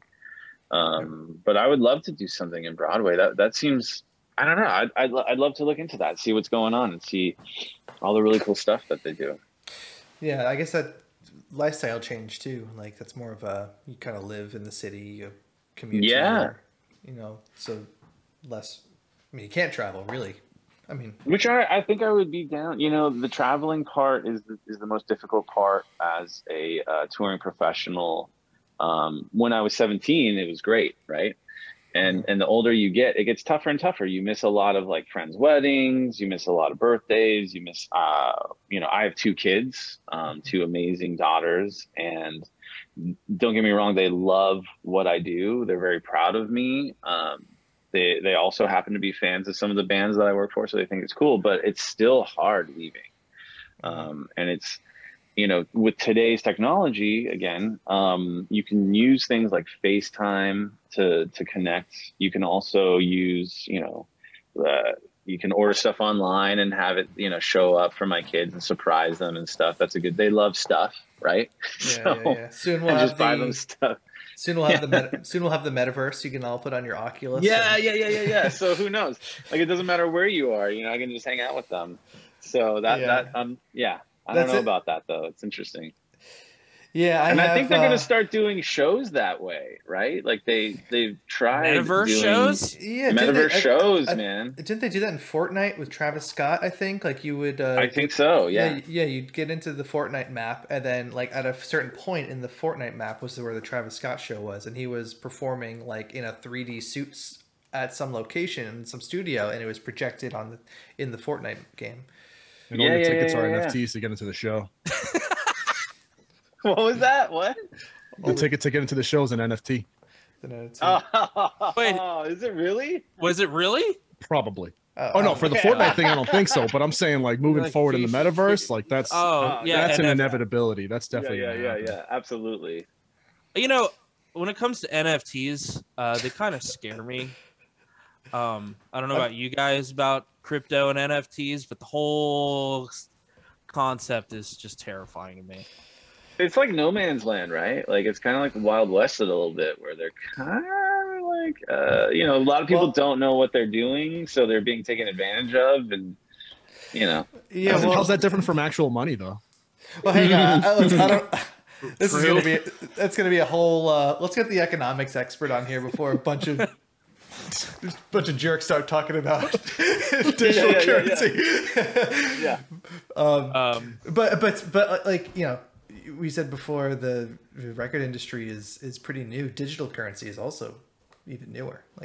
But I would love to do something in Broadway. That seems, I don't know. I'd love to look into that, see what's going on, and see all the really cool stuff that they do. Yeah, I guess that lifestyle change too. Like, that's more of you kind of live in the city, you commute. Yeah. So less. I mean, you can't travel really. I mean, which I think I would be down. The traveling part is the most difficult part as a touring professional. When I was 17, it was great, right? And the older you get, it gets tougher and tougher. You miss a lot of like friends' weddings. You miss a lot of birthdays. You miss, I have 2 kids, 2 amazing daughters, and don't get me wrong, they love what I do. They're very proud of me. They also happen to be fans of some of the bands that I work for, so they think it's cool. But it's still hard leaving, and it's. With today's technology, again, you can use things like FaceTime to connect. You can also use, you can order stuff online and have it, show up for my kids and surprise them and stuff. They love stuff, right? Yeah. Soon we'll just buy them stuff. Soon we'll have the metaverse you can all put on your Oculus. Yeah. So who knows? Like, it doesn't matter where you are, I can just hang out with them. So I don't know about that though. It's interesting. Yeah, I think they're going to start doing shows that way, right? Like they've tried metaverse shows. Yeah, metaverse shows, man. Didn't they do that in Fortnite with Travis Scott? I think like you would. I think so. Yeah. Yeah, you'd get into the Fortnite map, and then like at a certain point in the Fortnite map was where the Travis Scott show was, and he was performing like in a 3D suit at some location in some studio, and it was projected in the Fortnite game. And all the tickets are NFTs to get into the show. What was that? What? The ticket to get into the show is an NFT. Wait, is it really? Was it really? Probably. No, for the Fortnite thing, I don't think so. But I'm saying like moving forward in the metaverse, like that's that's an inevitability. That's definitely yeah, absolutely. When it comes to NFTs, they kind of scare me. I don't know about you guys about crypto and NFTs, but the whole concept is just terrifying to me. It's like no man's land, right? Like, it's kind of like the Wild West a little bit, where they're kind of like, a lot of people don't know what they're doing, so they're being taken advantage of, and how's that different from actual money, though? Well, hang on. That's gonna be a whole. Let's get the economics expert on here before a bunch of jerks start talking about digital currency. Yeah. But like, we said before, the record industry is pretty new. Digital currency is also even newer. Like,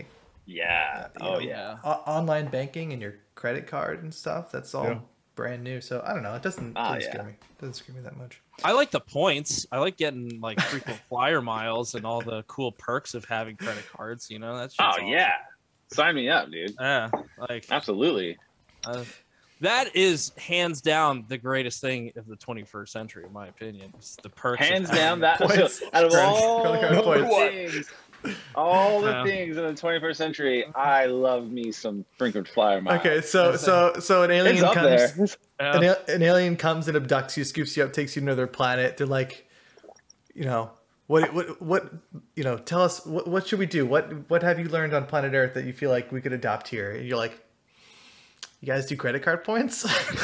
online banking and your credit card and stuff. That's all brand new. So I don't know. It doesn't scare me. It doesn't scare me that much. I like the points. I like getting like frequent flyer miles and all the cool perks of having credit cards. That's just awesome. Yeah. Sign me up, dude. Yeah, absolutely. That is hands down the greatest thing of the 21st century, in my opinion. It's the perks. Hands down, that out of all the things in the 21st century, I love me some frequent flyer miles. Okay, so an alien comes. An alien comes and abducts you, scoops you up, takes you to another planet. They're like, What you know, tell us what should we do? What have you learned on planet Earth that you feel like we could adopt here? And you're like, you guys do credit card points?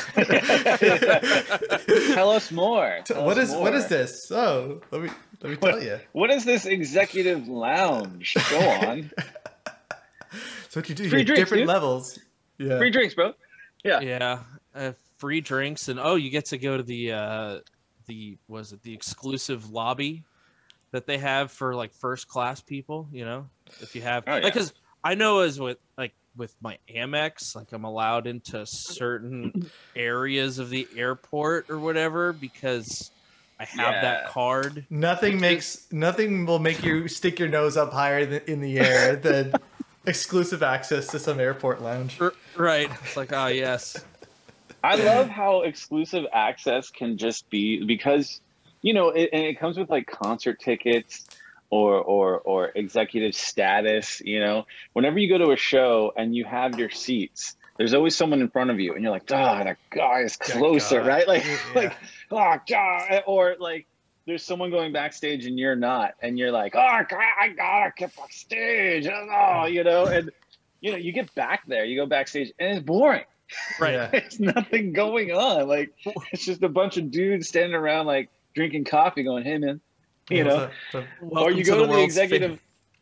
Tell us more. What is this? Oh, let me tell you. What is this executive lounge? Go on. So what you do? Free you drinks, different dude. levels. Yeah. Free drinks, bro. Yeah. Yeah. Free drinks, and you get to go to the exclusive lobby that they have for like first class people. You know, if you have, because I know as with my Amex, like I'm allowed into certain areas of the airport or whatever because I have that card. Nothing will make you stick your nose up higher in the air than exclusive access to some airport lounge. Right. It's like, yes. I love how exclusive access can just be because, you know, it comes with like concert tickets or executive status. You know, whenever you go to a show and you have your seats, there's always someone in front of you, and you're like, that guy is closer, right? Like, oh God, or like there's someone going backstage and you're not, and you're like, I gotta get backstage, you know, and you know, you get back there, you go backstage, and it's boring. Right. Yeah. There's nothing going on. Like, it's just a bunch of dudes standing around, like, drinking coffee going, hey, man, you know. Or you go to the executive.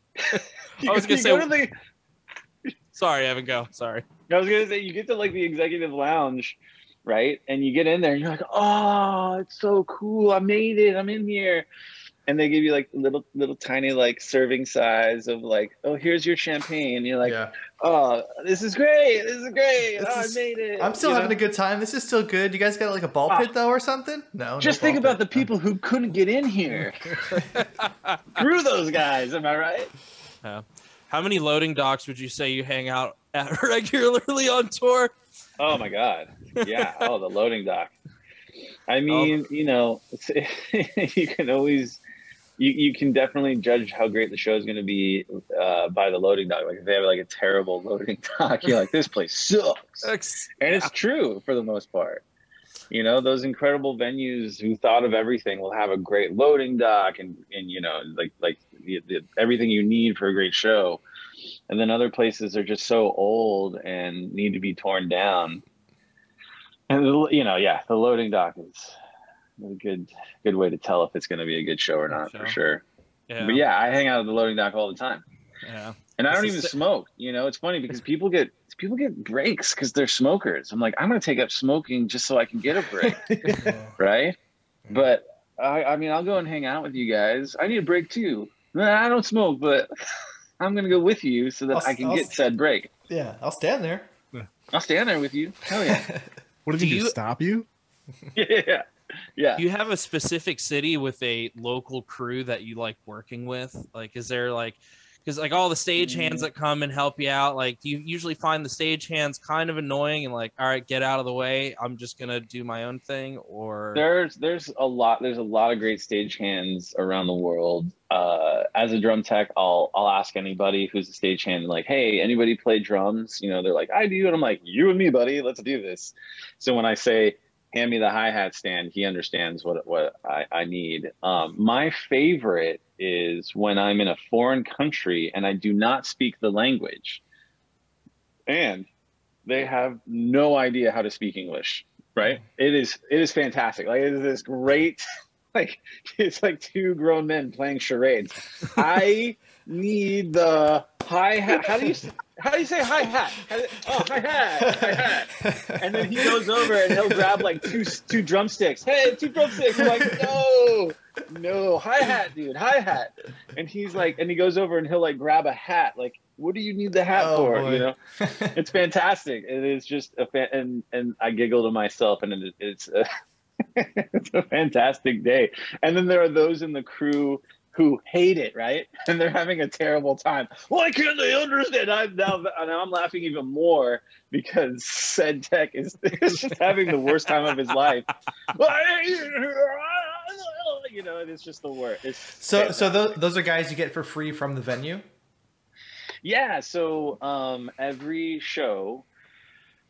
I was going to say. Sorry, Evan, go. Sorry. I was going to say, you get to, like, the executive lounge, right? And you get in there, and you're like, oh, it's so cool. I made it. I'm in here. And they give you, like, little tiny, like, serving size of, like, oh, here's your champagne. And you're like, oh, this is great. I made it. I'm still having a good time. This is still good. You guys got, like, a ball pit, though, or something? No. Just think about the people who couldn't get in here. Screw those guys. Am I right? How many loading docks would you say you hang out at regularly on tour? Oh, my God. Yeah. Oh, the loading dock. I mean, you know, you can always... You can definitely judge how great the show is going to be by the loading dock. Like if they have like a terrible loading dock, you're like, this place sucks. And it's true for the most part. You know, those incredible venues who thought of everything will have a great loading dock and you know, like everything you need for a great show. And then other places are just so old and need to be torn down. And you know, the loading dock is a good way to tell if it's going to be a good show or not, for sure. Yeah. But yeah, I hang out at the loading dock all the time. Yeah. And I don't even smoke. You know, it's funny because people get breaks because they're smokers. I'm like, I'm going to take up smoking just so I can get a break. Right? But I mean, I'll go and hang out with you guys. I need a break too. I don't smoke, but I'm going to go with you so that I can get said break. Yeah, I'll stand there. I'll stand there with you. Hell yeah. What did you stop you? Yeah. Yeah. Do you have a specific city with a local crew that you like working with? Like, is there like, because like all the stage hands that come and help you out, like, do you usually find the stage hands kind of annoying and like, all right, get out of the way, I'm just gonna do my own thing? Or there's a lot of great stage hands around the world. As a drum tech, I'll ask anybody who's a stage hand, like, hey, anybody play drums? You know, they're like, I do, and I'm like, you and me, buddy, let's do this. So when I say, hand me the hi-hat stand, he understands what I need. My favorite is when I'm in a foreign country and I do not speak the language and they have no idea how to speak English, right? It is fantastic. Like, it is this great, like, it's like two grown men playing charades. I need the hi-hat. How do you say hi-hat? Hi-hat. And then he goes over and he'll grab like two drumsticks. Hey, 2 drumsticks. I'm like, no, hi-hat, dude, hi-hat. And he's like, and he goes over and he'll like grab a hat. Like, what do you need the hat for? Boy. You know, it's fantastic. It is just and I giggle to myself, and it's a fantastic day. And then there are those in the crew who hate it, right? And they're having a terrible time. Why can't they understand? Now I'm laughing even more because said tech is just having the worst time of his life. You know, it's just the worst. So those are guys you get for free from the venue? Yeah. So every show,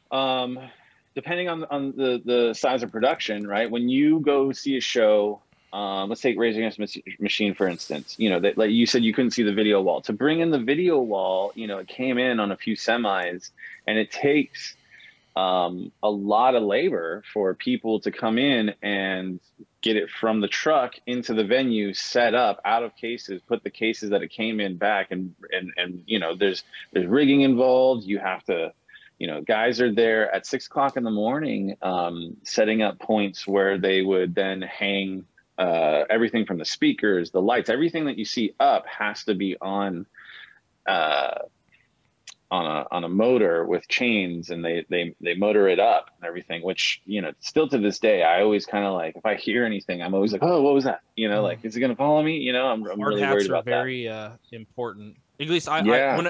depending on the size of production, right? When you go see a show, let's take Rage Against the Machine, for instance. You know, that, like you said, you couldn't see the video wall. To bring in the video wall, you know, it came in on a few semis, and it takes a lot of labor for people to come in and get it from the truck into the venue, set up out of cases, put the cases that it came in back, and you know, there's rigging involved. You have to, you know, guys are there at 6 o'clock in the morning, setting up points where they would then hang everything from the speakers, the lights, everything that you see up has to be on a motor with chains, and they motor it up and everything, which, you know, still to this day, I always kind of like, if I hear anything, I'm always like, oh, what was that? You know, like, is it going to follow me? You know, I'm really worried about that. Very important. At least I've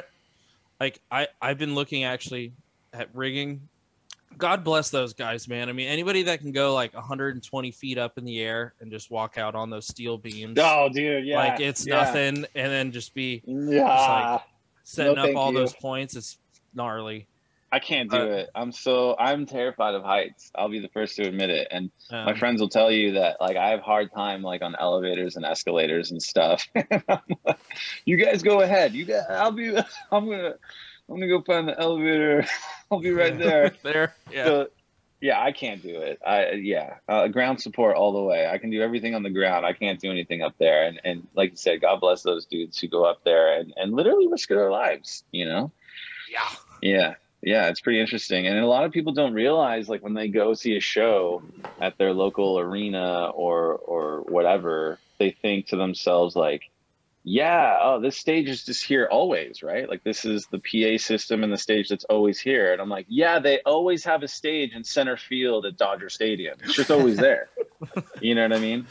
been looking actually at rigging. God bless those guys, man. I mean, anybody that can go like 120 feet up in the air and just walk out on those steel beams. Oh, dude, yeah. Like it's nothing, and then just be setting up all those points. It's gnarly. I can't do it. I'm terrified of heights. I'll be the first to admit it. And my friends will tell you that, like, I have a hard time like on elevators and escalators and stuff. You guys go ahead. I'm gonna go find the elevator. I'll be right there. Yeah. So, yeah, I can't do it. Ground support all the way. I can do everything on the ground. I can't do anything up there. And like you said, God bless those dudes who go up there and literally risk their lives, you know? Yeah, it's pretty interesting. And a lot of people don't realize, like, when they go see a show at their local arena or whatever, they think to themselves, like, yeah, oh, this stage is just here always, right? Like, this is the PA system and the stage that's always here. And I'm like, yeah, they always have a stage in center field at Dodger Stadium. It's just always there. You know what I mean?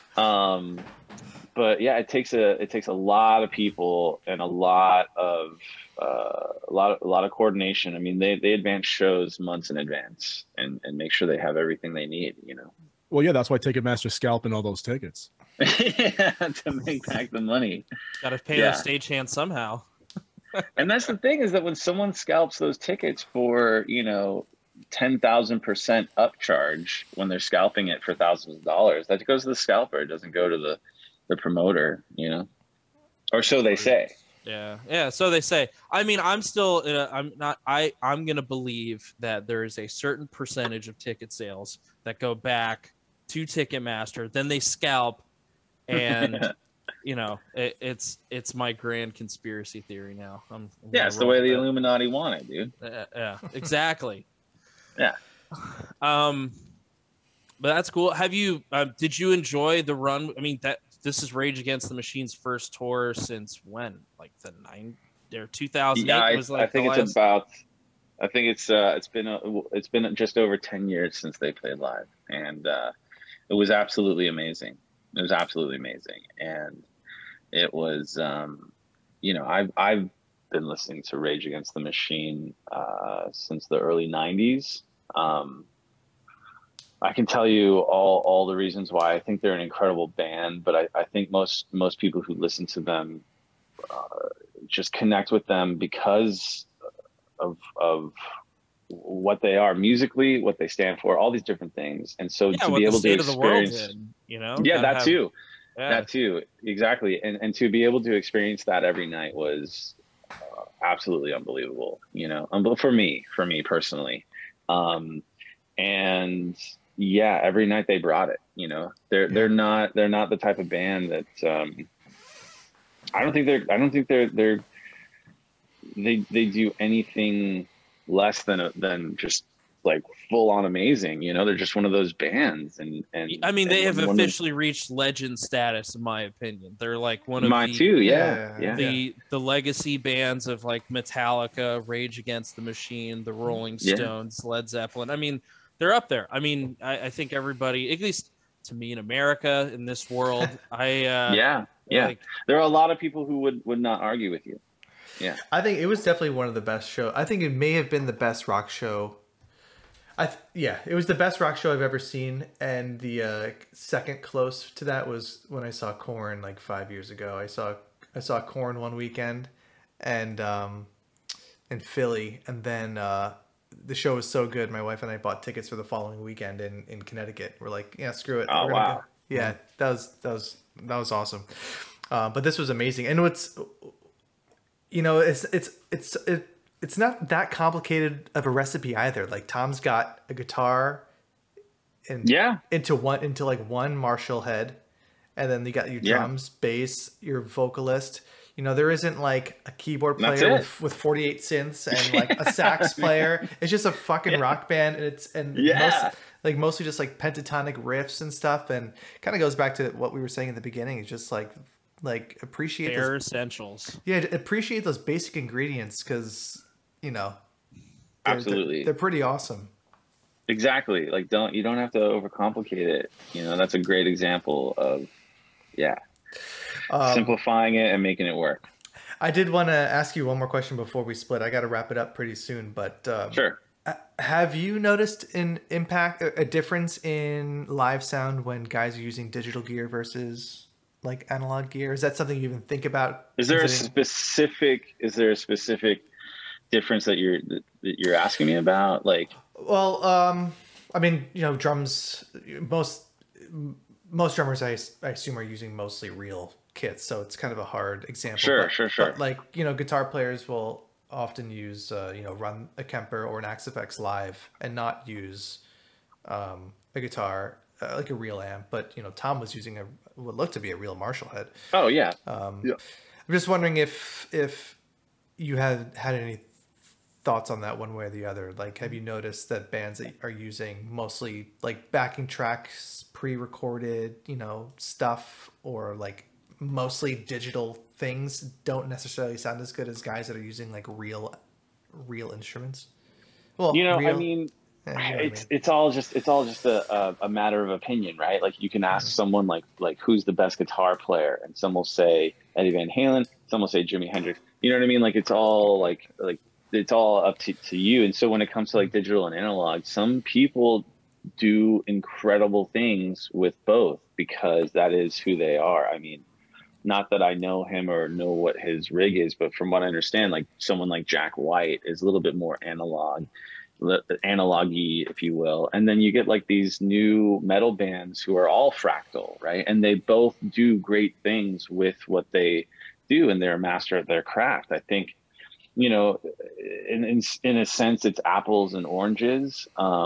But yeah, it takes a lot of people and a lot of coordination. I mean, they advance shows months in advance and make sure they have everything they need, you know? Well, yeah, that's why Ticketmaster's scalping all those tickets. Yeah, to make back the money. Got to pay those stagehands somehow. And that's the thing, is that when someone scalps those tickets for, you know, 10,000% upcharge, when they're scalping it for thousands of dollars, that goes to the scalper. It doesn't go to the promoter, you know, or so they say. Yeah. So they say. I mean, I'm still. I'm going to believe that there is a certain percentage of ticket sales that go back to Ticketmaster, then they scalp, and you know, it's my grand conspiracy theory now. It's the way the Illuminati want it, dude. Yeah, exactly. Yeah. But that's cool. Have you? Did you enjoy the run? I mean, this is Rage Against the Machine's first tour since when? Like the 2008? Yeah, I think it's been just over 10 years since they played live, and it was absolutely amazing. It was absolutely amazing, and it was, you know, I've been listening to Rage Against the Machine since the early 90s. I can tell you all the reasons why I think they're an incredible band, but I think most people who listen to them just connect with them because of what they are musically, what they stand for, all these different things. And so to be able to experience, you know, that too, exactly. And to be able to experience that every night was absolutely unbelievable, you know, for me personally. And yeah, every night they brought it, you know. They're not the type of band that I don't think they do anything less than just like full on amazing, you know. They're just one of those bands, and I mean, they have officially reached legend status, in my opinion. They're like one of the legacy bands of like Metallica, Rage Against the Machine, the Rolling Stones, Led Zeppelin. I mean, they're up there. I mean, I think everybody, at least to me in America, in this world, like, there are a lot of people who would not argue with you. Yeah, I think it was definitely one of the best shows. I think it may have been the best rock show. It was the best rock show I've ever seen, and the second close to that was when I saw Korn like 5 years ago. I saw Korn one weekend, and in Philly, and then the show was so good. My wife and I bought tickets for the following weekend in Connecticut. We're like, yeah, screw it. Oh, wow. Yeah, that was awesome. But this was amazing, and what's, you know, it's not that complicated of a recipe either. Like Tom's got a guitar, and into one Marshall head, and then you got your drums, bass, your vocalist. You know, there isn't like a keyboard player with 48 synths and like a sax player. It's just a fucking rock band, and mostly just like pentatonic riffs and stuff, and kind of goes back to what we were saying in the beginning. It's just like appreciate bare essentials. Yeah, appreciate those basic ingredients, because, you know, they're pretty awesome. Exactly. Like you don't have to overcomplicate it. You know, that's a great example of simplifying it and making it work. I did want to ask you one more question before we split. I got to wrap it up pretty soon, but sure. Have you noticed a difference in live sound when guys are using digital gear versus like analog gear? Is that something you even think about? Is there a specific difference that you're asking me about? Like, well, I mean, you know, drums, most drummers I assume are using mostly real kits, so it's kind of a hard example. Sure. But like, you know, guitar players will often use run a Kemper or an Axe FX live and not use a guitar like a real amp. But, you know, Tom was using what looked to be a real Marshall head. Oh yeah. I'm just wondering if you had any thoughts on that one way or the other. Like, have you noticed that bands that are using mostly like backing tracks, pre-recorded, you know, stuff, or like mostly digital things don't necessarily sound as good as guys that are using like real instruments? Well, you know, I mean, it's all just a matter of opinion, right? Like you can ask someone like who's the best guitar player, and some will say Eddie Van Halen, some will say Jimi Hendrix. You know what I mean? Like it's all like it's all up to you. And so when it comes to like digital and analog, some people do incredible things with both because that is who they are. I mean, not that I know him or know what his rig is, but from what I understand, like someone like Jack White is a little bit more analogy, if you will. And then you get like these new metal bands who are all fractal, right? And they both do great things with what they do, and they're a master at their craft. I think, you know, in a sense, it's apples and oranges.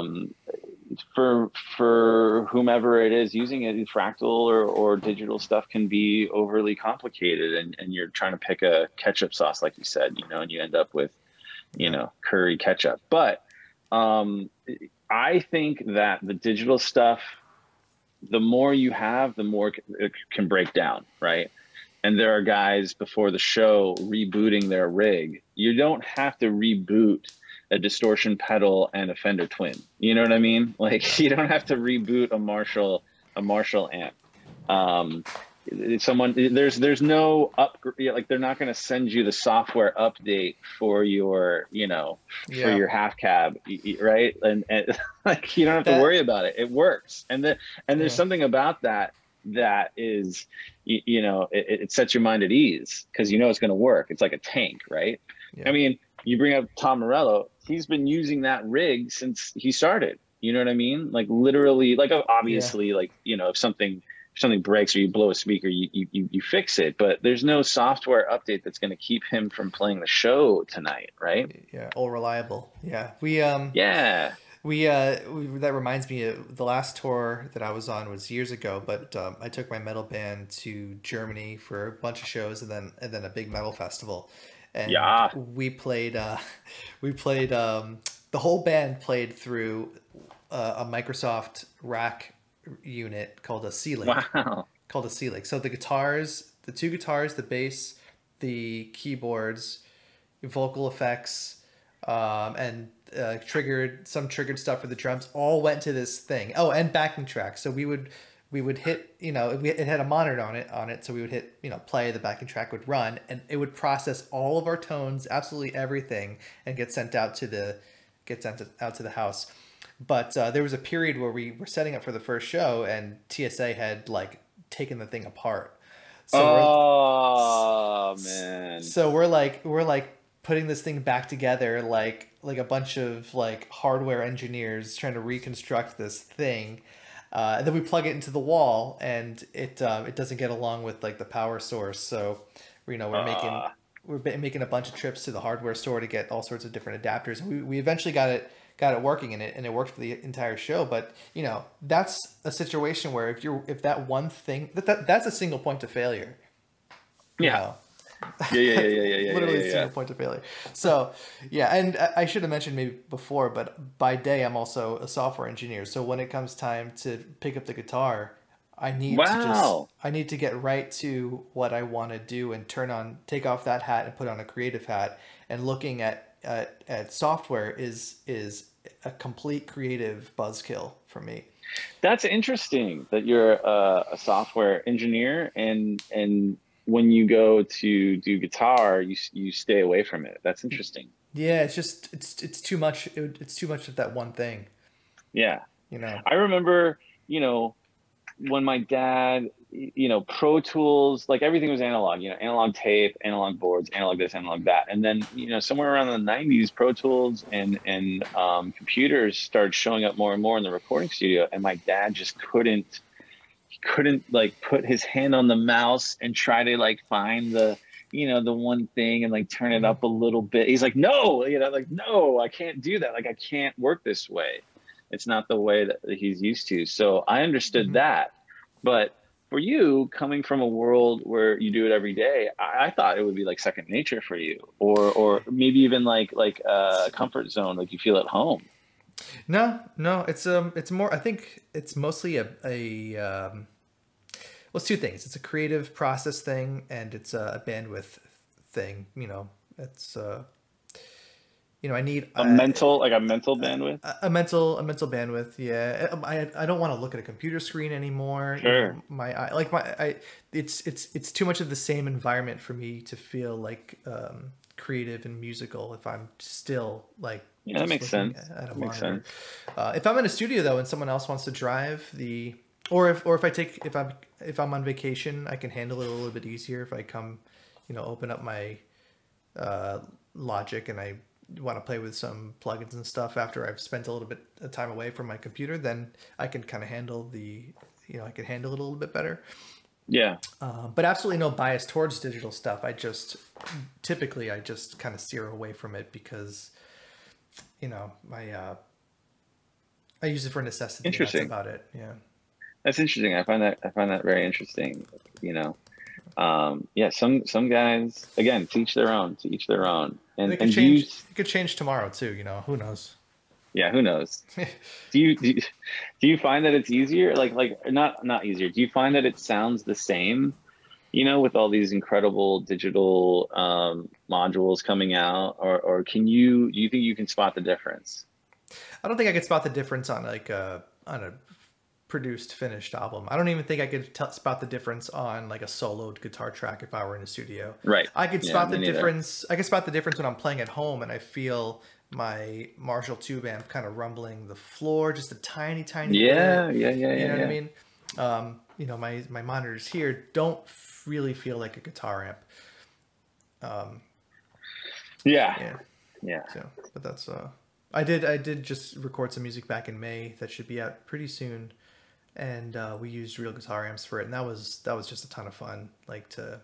For whomever it is using it, fractal or digital stuff can be overly complicated, and you're trying to pick a ketchup sauce, like you said, you know, and you end up with, you know, curry ketchup. But I think that the digital stuff, the more you have, the more it can break down, right? And there are guys before the show rebooting their rig. You don't have to reboot a distortion pedal and a Fender Twin. You know what I mean? Like you don't have to reboot a Marshall amp. There's no upgrade. Like they're not going to send you the software update for your, you know, for your half cab, right? And like you don't have to worry about it. It works. And there's something about that is, you know, it sets your mind at ease because you know it's going to work. It's like a tank, right? Yeah. I mean, you bring up Tom Morello. He's been using that rig since he started. You know what I mean? Like literally, like obviously, like, you know, if something breaks or you blow a speaker, you fix it. But there's no software update that's going to keep him from playing the show tonight, right? Yeah, all reliable. Yeah, that reminds me of the last tour that I was on was years ago, but I took my metal band to Germany for a bunch of shows and then a big metal festival. And we played the whole band played through a Microsoft rack unit called a C-Link. Wow. Called a C-Link. So the guitars, the two guitars, the bass, the keyboards, vocal effects, and triggered stuff for the drums all went to this thing. Oh, and backing tracks. So we would hit, you know, it had a monitor on it. So we would hit, you know, play, the backing track would run, and it would process all of our tones, absolutely everything, and get sent out to the house. But there was a period where we were setting up for the first show, and TSA had like taken the thing apart. So man. So we're like putting this thing back together like a bunch of like hardware engineers trying to reconstruct this thing. And then we plug it into the wall, and it doesn't get along with like the power source. So, you know, we're making a bunch of trips to the hardware store to get all sorts of different adapters. We eventually got it working, and it worked for the entire show. But you know, that's a situation where if that one thing that's a single point of failure. Yeah. Know? Yeah. Literally a single point of failure. So yeah, and I should have mentioned maybe before, but by day I'm also a software engineer. So when it comes time to pick up the guitar, I need to get right to what I want to do and take off that hat and put on a creative hat. And looking at software is a complete creative buzzkill for me. That's interesting that you're a software engineer, and when you go to do guitar, you stay away from it. That's interesting. Yeah, it's just it's too much. It's too much of that one thing. Yeah, you know. I remember, you know, when my dad, you know, Pro Tools, like everything was analog. You know, analog tape, analog boards, analog this, analog that, and then you know, somewhere around the '90s, Pro Tools and computers started showing up more and more in the recording studio, and my dad just couldn't like put his hand on the mouse and try to like find the, you know, the one thing and like turn it up a little bit. He's like, no, you know, like, no, I can't do that. Like, I can't work this way. It's not the way that he's used to. So I understood that. But for you, coming from a world where you do it every day, I thought it would be like second nature for you, or maybe even like a comfort zone, like you feel at home. No, it's more, I think it's mostly well, it's two things. It's a creative process thing, and it's a bandwidth thing. You know, it's you know, I need a mental bandwidth. A mental bandwidth. Yeah, I don't want to look at a computer screen anymore. Sure. You know, it's too much of the same environment for me to feel like creative and musical if I'm still like. Yeah, that makes sense. If I'm in a studio though, and someone else wants to drive or if I'm on vacation, I can handle it a little bit easier. If I come, you know, open up my Logic and I want to play with some plugins and stuff after I've spent a little bit of time away from my computer, then I can kind of handle it a little bit better. Yeah. But absolutely no bias towards digital stuff. I just kind of steer away from it because, you know, I use it for necessity. Interesting. That's about it. Yeah. That's interesting. I find that very interesting. You know, yeah. Some guys, again, to each their own. And it could change tomorrow too. You know, who knows? Yeah, who knows? do you find that it's easier? Like not easier. Do you find that it sounds the same? You know, with all these incredible digital modules coming out, or do you think you can spot the difference? I don't think I could spot the difference on a produced finished album. I don't even think I could spot the difference on like a soloed guitar track if I were in a studio. Right. I could spot the difference. I could spot the difference when I'm playing at home and I feel my Marshall tube amp kind of rumbling the floor just a tiny bit. Yeah. You know what I mean? You know, my monitors here don't really feel like a guitar amp. Yeah. So, but that's I did just record some music back in May that should be out pretty soon, and we used real guitar amps for it, and that was just a ton of fun. Like to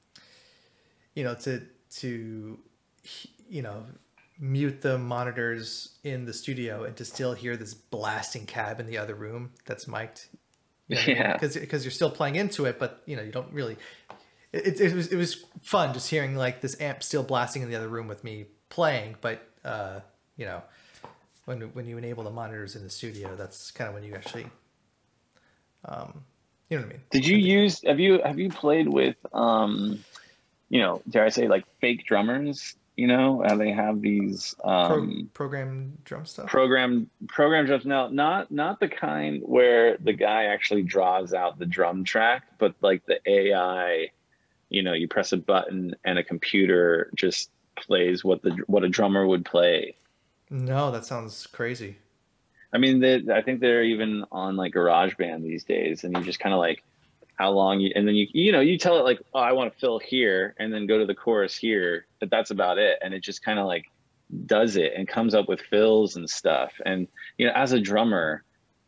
mute the monitors in the studio and to still hear this blasting cab in the other room that's mic'd. You know, yeah. Because you're still playing into it, but you know you don't really. It was fun just hearing like this amp still blasting in the other room with me playing, but you know, when you enable the monitors in the studio, that's kind of when you actually, you know what I mean. Did you use? Have you played with you know, dare I say like fake drummers? You know, and they have these program drum stuff. Program drums. Now, not the kind where the guy actually draws out the drum track, but like the AI. You know, you press a button and a computer just plays what a drummer would play. No, that sounds crazy. I mean, I think they're even on like GarageBand these days, and you just kind of like how long and then you tell it like, oh, I want to fill here, and then go to the chorus here, but that's about it, and it just kind of like does it and comes up with fills and stuff. And you know, as a drummer,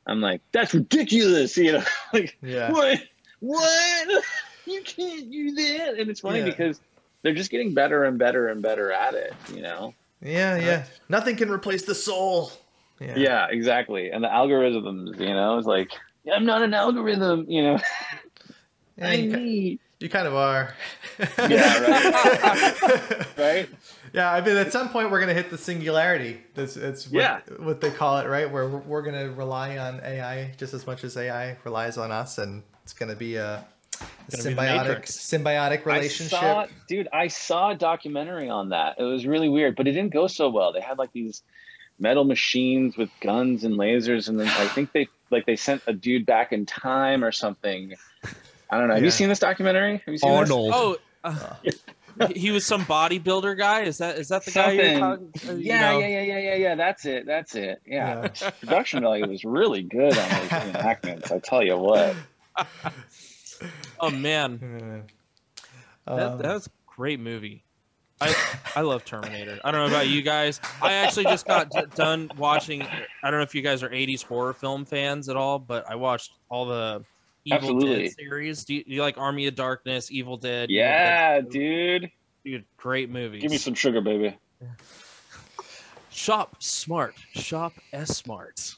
I'm like, that's ridiculous, you know. Like, Yeah. what? You can't do that. And it's funny because they're just getting better and better and better at it, you know. Yeah. Nothing can replace the soul. Yeah, exactly. And the algorithms, you know, it's like, I'm not an algorithm, you know. Yeah, you kind of are. Yeah, right. Right. Yeah, I mean, at some point we're gonna hit the singularity. It's what they call it, right? Where we're gonna rely on AI just as much as AI relies on us, and it's gonna be a symbiotic relationship. I saw a documentary on that. It was really weird, but it didn't go so well. They had like these metal machines with guns and lasers, and then I think they sent a dude back in time or something. I don't know. Have you seen this documentary? Have you seen Arnold? This? He was some bodybuilder guy. Is that the Something. guy you're talking? Yeah. That's it. Yeah. Production value was really good on those reenactments. I tell you what. Oh man, that's a great movie. I love Terminator. I don't know about you guys. I actually just got done watching. I don't know if you guys are 80s horror film fans at all, but I watched all the Evil Dead series. Do you like Army of Darkness, Evil Dead? Yeah, Evil Dead? Dude, great movies. Give me some sugar, baby. Shop smart. Shop S-smart.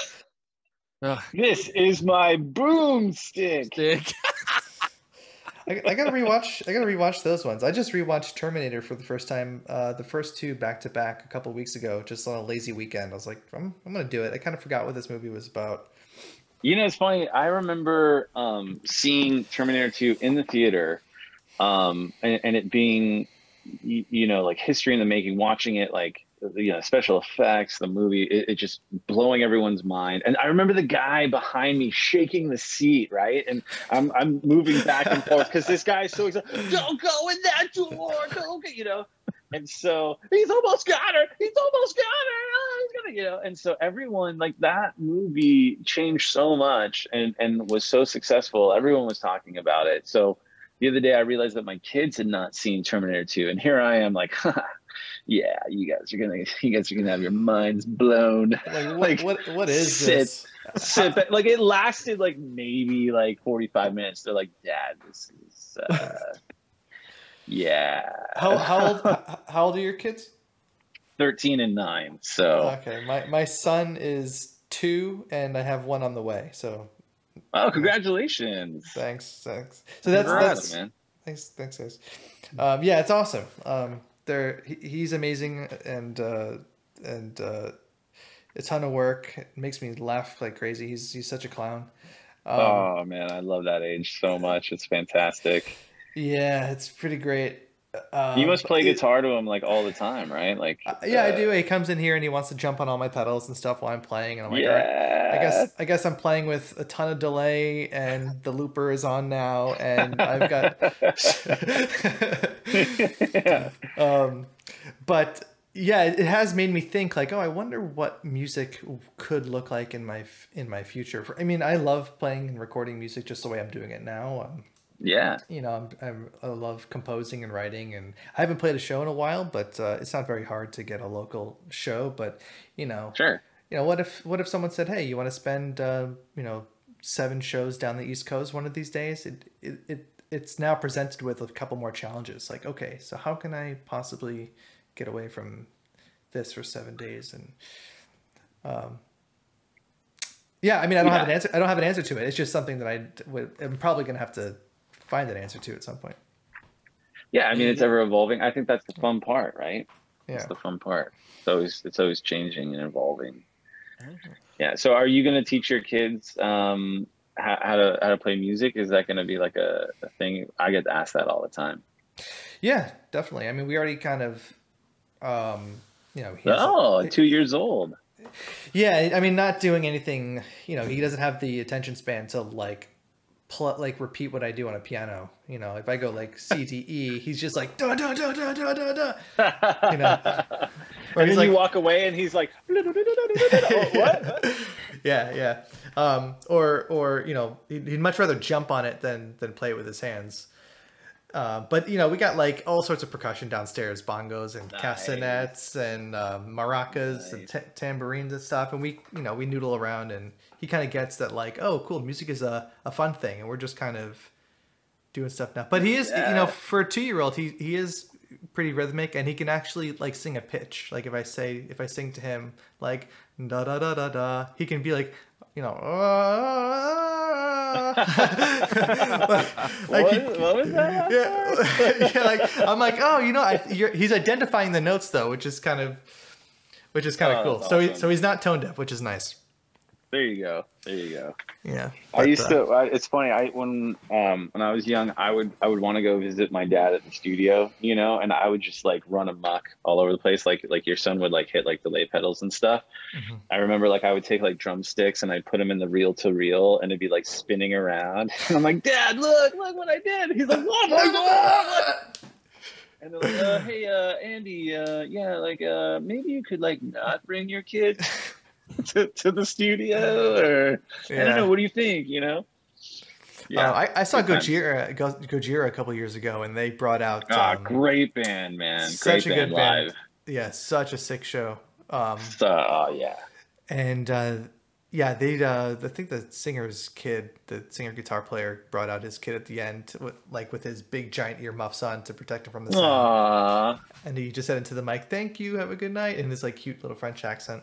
This is my boomstick. I gotta rewatch those ones. I just rewatched Terminator for the first time, the first two back to back a couple of weeks ago, just on a lazy weekend. I was like, I'm gonna do it. I kind of forgot what this movie was about. You know, it's funny. I remember seeing Terminator 2 in the theater, and it being, you know, like history in the making. Watching it, like, you know, special effects, the movie, it just blowing everyone's mind. And I remember the guy behind me shaking the seat, right? And I'm moving back and forth because this guy is so excited. Don't go in that door, don't get, you know. And so he's almost got her. Oh, he's gonna, you know. And so everyone, like, that movie changed so much and was so successful. Everyone was talking about it. So the other day I realized that my kids had not seen Terminator 2, and here I am, like, yeah, you guys are gonna have your minds blown. Like what is this? Sit back. Like, it lasted like maybe like 45 minutes. They're like, Dad, this is yeah. How old are your kids? 13 and 9. So okay, my son is 2, and I have one on the way. So oh, congratulations! Thanks. So that's man. Thanks guys. Yeah, it's awesome. He's amazing and a ton of work. It makes me laugh like crazy. He's such a clown. Oh man, I love that age so much. It's fantastic. Yeah, it's pretty great. You must play guitar to him like all the time, right? Like, yeah, I do. He comes in here and he wants to jump on all my pedals and stuff while I'm playing, and I'm like, yeah. All right, I guess I'm playing with a ton of delay, and the looper is on now, and I've got. But yeah, it has made me think, like, oh, I wonder what music could look like in my future. I mean, I love playing and recording music just the way I'm doing it now. Yeah. You know, I love composing and writing, and I haven't played a show in a while, but it's not very hard to get a local show. But, you know, sure. You know, what if someone said, hey, you want to spend, 7 shows down the East Coast one of these days? It's now presented with a couple more challenges. Like, okay, so how can I possibly get away from this for 7 days? And, yeah, I mean, I don't have an answer. I don't have an answer to it. It's just something that I'm probably going to have to find an answer to at some point. Yeah, I mean, it's ever evolving. I think that's the fun part, right? Yeah. That's the fun part. It's always changing and evolving. Yeah. So are you going to teach your kids how to play music? Is that going to be like a thing? I get asked that all the time. Yeah, definitely. I mean, we already kind of, 2 years old. Yeah, I mean, not doing anything. You know, he doesn't have the attention span to like repeat what I do on a piano. You know, if I go like C to E, he's just like da da da da da da da. You know, and then you walk away, and he's like, what? Yeah. Or he'd much rather jump on it than play it with his hands. But you know, we got like all sorts of percussion downstairs, bongos and castanets and maracas and tambourines and stuff. And we, you know, we noodle around, and he kind of gets that like, oh, cool, music is a fun thing, and we're just kind of doing stuff now. But he is, you know, for a 2-year-old, he is pretty rhythmic, and he can actually like sing a pitch. Like if I sing to him like da da da da da, he can be like, you know, what was that? Yeah, like I'm like, oh, you know, he's identifying the notes though, which is kind of cool. So awesome. He's not tone deaf, which is nice. There you go. Yeah. I used to. It's funny. When I was young, I would want to go visit my dad at the studio, you know, and I would just like run amok all over the place, like your son would like hit like delay pedals and stuff. Mm-hmm. I remember like I would take like drumsticks and I'd put them in the reel to reel, and it'd be like spinning around. And I'm like, Dad, look what I did. He's like, oh my God. And they're like, hey, Andy, yeah, like maybe you could like not bring your kid to the studio, or I don't know, what do you think, you know? I saw Gojira a couple years ago, and they brought out great band, man. Such great a good live. band. Yeah, such a sick show. Yeah. And I think the singer's kid, the singer guitar player, brought out his kid at the end with his big giant earmuffs on to protect him from the sun. Aww. And he just said into the mic, "Thank you, have a good night," in his like cute little French accent.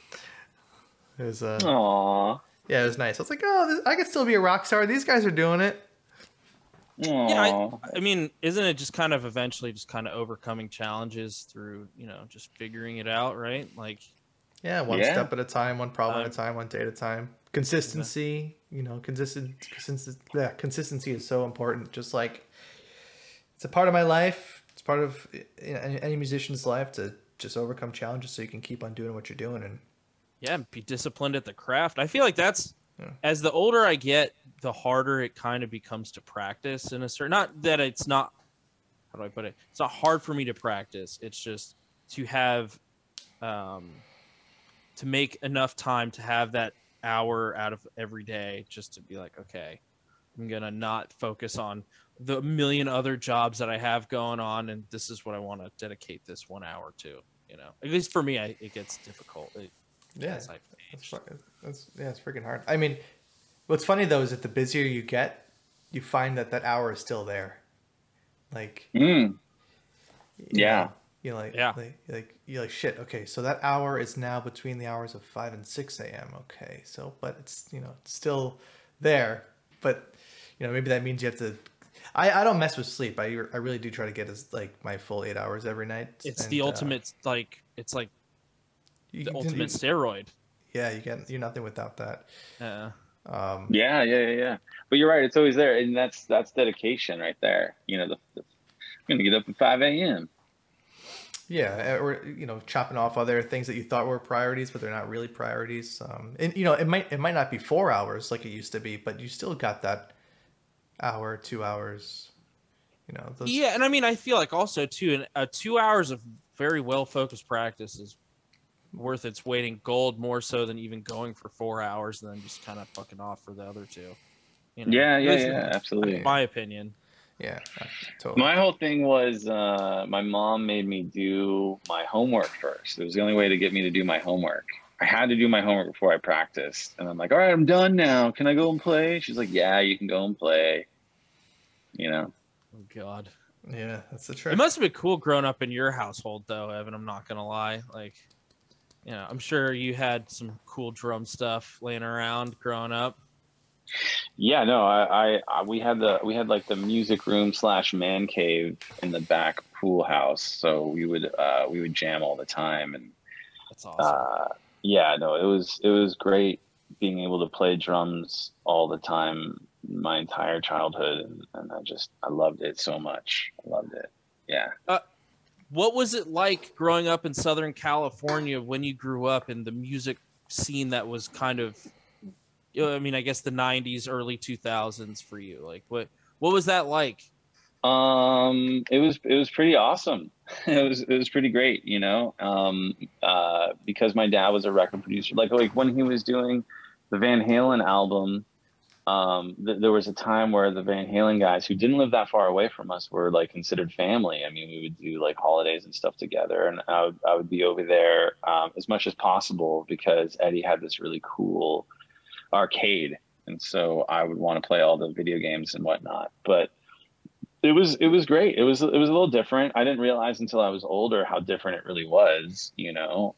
It was Aww. Yeah, it was nice. I was like, oh, I could still be a rock star. These guys are doing it. Aww. Yeah, I mean, isn't it just kind of eventually just kind of overcoming challenges through, you know, just figuring it out, right? Like, yeah, one step at a time, one problem at a time, one day at a time. Consistency, you know, consistency is so important. Just like it's a part of my life. It's part of any musician's life to just overcome challenges so you can keep on doing what you're doing and be disciplined at the craft. I feel like that's as the older I get, the harder it kind of becomes to practice in a certain, not that it's not, how do I put it? It's not hard for me to practice. It's just to have, to make enough time to have that hour out of every day just to be like, okay, I'm going to not focus on the million other jobs that I have going on. And this is what I want to dedicate this 1 hour to, you know, at least for me, it gets difficult. It's freaking hard. I mean, what's funny though is that the busier you get, you find that hour is still there. Like, you're like shit. Okay, so that hour is now between the hours of 5 and 6 a.m. Okay, so but it's, you know, it's still there. But you know, maybe that means you have to. I don't mess with sleep. I really do try to get my full 8 hours every night. It's the ultimate it's like the ultimate steroid. Yeah, you're nothing without that. Yeah. But you're right, it's always there, and that's dedication right there. You know, I'm gonna get up at 5 a.m. Yeah, or you know, chopping off other things that you thought were priorities, but they're not really priorities. And you know, it might not be 4 hours like it used to be, but you still got that hour, 2 hours. You know. Yeah, and I mean, I feel like also too, 2 hours of very well focused practice is worth its weight in gold, more so than even going for 4 hours and then just kind of fucking off for the other two. You know? Yeah, absolutely. In my opinion. Yeah, totally. My whole thing was my mom made me do my homework first. It was the only way to get me to do my homework. I had to do my homework before I practiced. And I'm like, all right, I'm done now. Can I go and play? She's like, yeah, you can go and play. You know? Oh, God. Yeah, that's the trick. It must have been cool growing up in your household, though, Evan. I'm not going to lie. Like, you know, I'm sure you had some cool drum stuff laying around growing up. Yeah, no, we had like the music room / man cave in the back pool house, so we would jam all the time, and that's awesome. It was great being able to play drums all the time my entire childhood, and I loved it so much. I loved it. Yeah. What was it like growing up in Southern California when you grew up in the music scene that was kind of, I mean, I guess the 90s, early 2000s for you? Like, what was that like? It was pretty awesome. It was pretty great, you know, because my dad was a record producer. Like when he was doing the Van Halen album, there was a time where the Van Halen guys who didn't live that far away from us were like considered family. I mean, we would do like holidays and stuff together, and I would be over there as much as possible because Eddie had this really cool arcade, and so I would want to play all the video games and whatnot. But it was great. It was a little different. I didn't realize until I was older how different it really was, you know.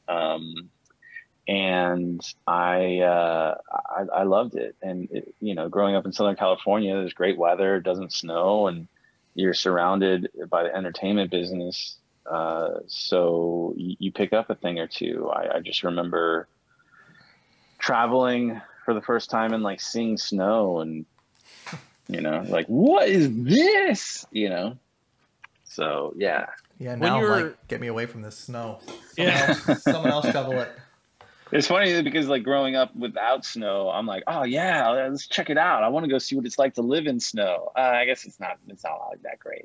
And I loved it. And it, you know, growing up in Southern California, there's great weather, it doesn't snow, and you're surrounded by the entertainment business. So you pick up a thing or two. I just remember traveling for the first time and like seeing snow, and you know, like, what is this? You know? So yeah. Yeah, now I'm like, get me away from this snow. Someone else shovel it. It's funny because like growing up without snow, I'm like, oh yeah, let's check it out. I want to go see what it's like to live in snow. I guess it's not like that great.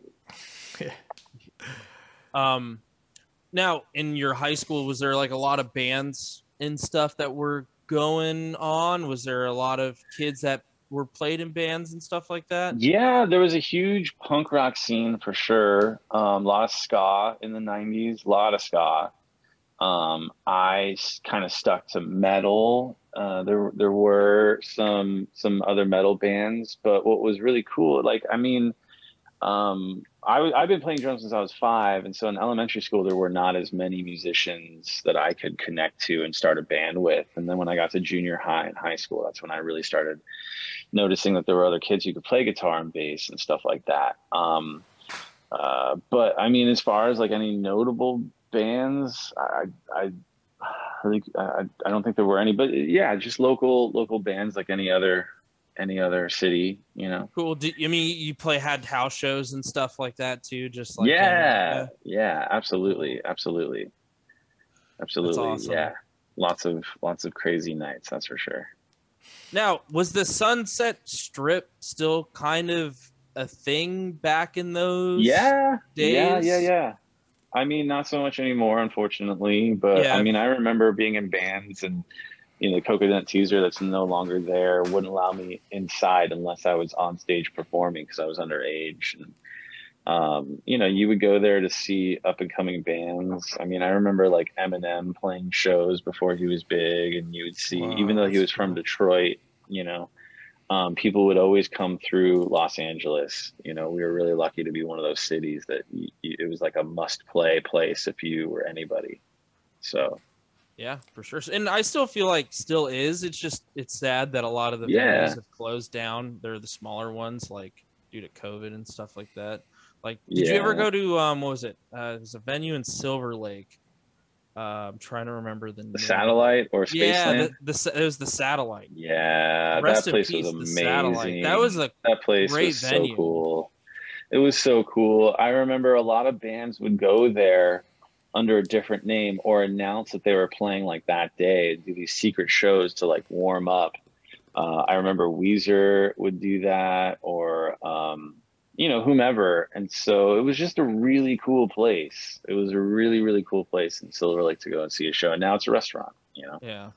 Now in your high school, was there like a lot of bands and stuff that were going on? Was there a lot of kids that were played in bands and stuff like that? Yeah, there was a huge punk rock scene for sure. A lot of ska in the 90s, a lot of ska. I kind of stuck to metal. There were some other metal bands, but what was really cool, like, I mean, I've been playing drums since I was 5, and so in elementary school there were not as many musicians that I could connect to and start a band with. And then when I got to junior high and high school, that's when I really started noticing that there were other kids who could play guitar and bass and stuff like that. But I mean, as far as like any notable bands, I don't think there were any, but yeah, just local bands like any other city, you know. Cool. I mean, you had house shows and stuff like that too, just like yeah, absolutely. That's awesome. Yeah, lots of crazy nights, that's for sure. Now, was the Sunset Strip still kind of a thing back in those days? Yeah. I mean, not so much anymore, unfortunately. But yeah. I mean, I remember being in bands, and you know, the Coconut Teaser that's no longer there wouldn't allow me inside unless I was on stage performing because I was underage. And you know, you would go there to see up and coming bands. I mean, I remember like Eminem playing shows before he was big, and you would see, even though he was from Detroit, you know, people would always come through Los Angeles. You know, we were really lucky to be one of those cities that it was like a must-play place if you were anybody. So, yeah, for sure. And I still feel like still is. It's sad that a lot of the venues have closed down. They're the smaller ones, like due to COVID and stuff like that. Like, did you ever go to what was it? There's a venue in Silver Lake. I'm trying to remember the name. The Satellite or Spaceland? Yeah, it was the Satellite. Yeah, that place was amazing. That was that place great was venue. So cool. It was so cool. I remember a lot of bands would go there under a different name or announce that they were playing like that day, do these secret shows to like warm up. I remember Weezer would do that, or you know, whomever. And so it was just a really cool place. It was a really, really cool place in Silver Lake to go and see a show. And now it's a restaurant, you know? Yeah.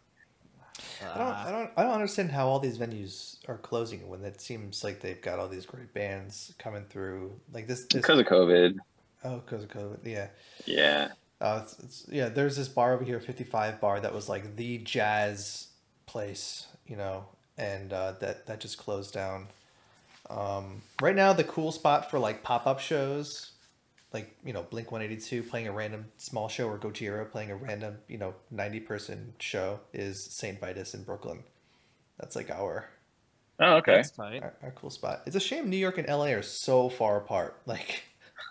I don't understand how all these venues are closing when it seems like they've got all these great bands coming through. Like this because of COVID. Oh, because of COVID. Yeah. Yeah. Yeah. There's this bar over here, 55 Bar, that was like the jazz place, you know, and that just closed down. Right now, the cool spot for like pop-up shows, like, you know, Blink-182 playing a random small show, or Gojira playing a random, you know, 90-person show, is St. Vitus in Brooklyn. That's like our That's tight. Our cool spot. It's a shame New York and LA are so far apart. Like,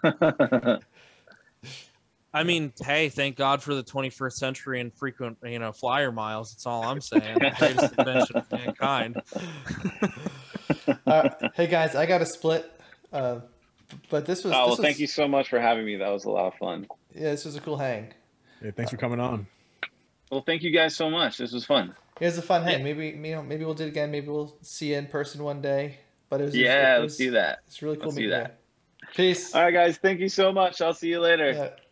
I mean, hey, thank God for the 21st century and frequent, you know, flyer miles. That's all I'm saying. The greatest invention of mankind. Hey guys, I got to split. But this was. Thank you so much for having me. That was a lot of fun. Yeah, this was a cool hang. Yeah, thanks for coming on. Well, thank you guys so much. This was fun. It was a fun hang. Maybe we'll do it again. Maybe we'll see you in person one day. But it was let's do that. It's really cool. Let's do that. Peace. All right, guys. Thank you so much. I'll see you later. Yeah.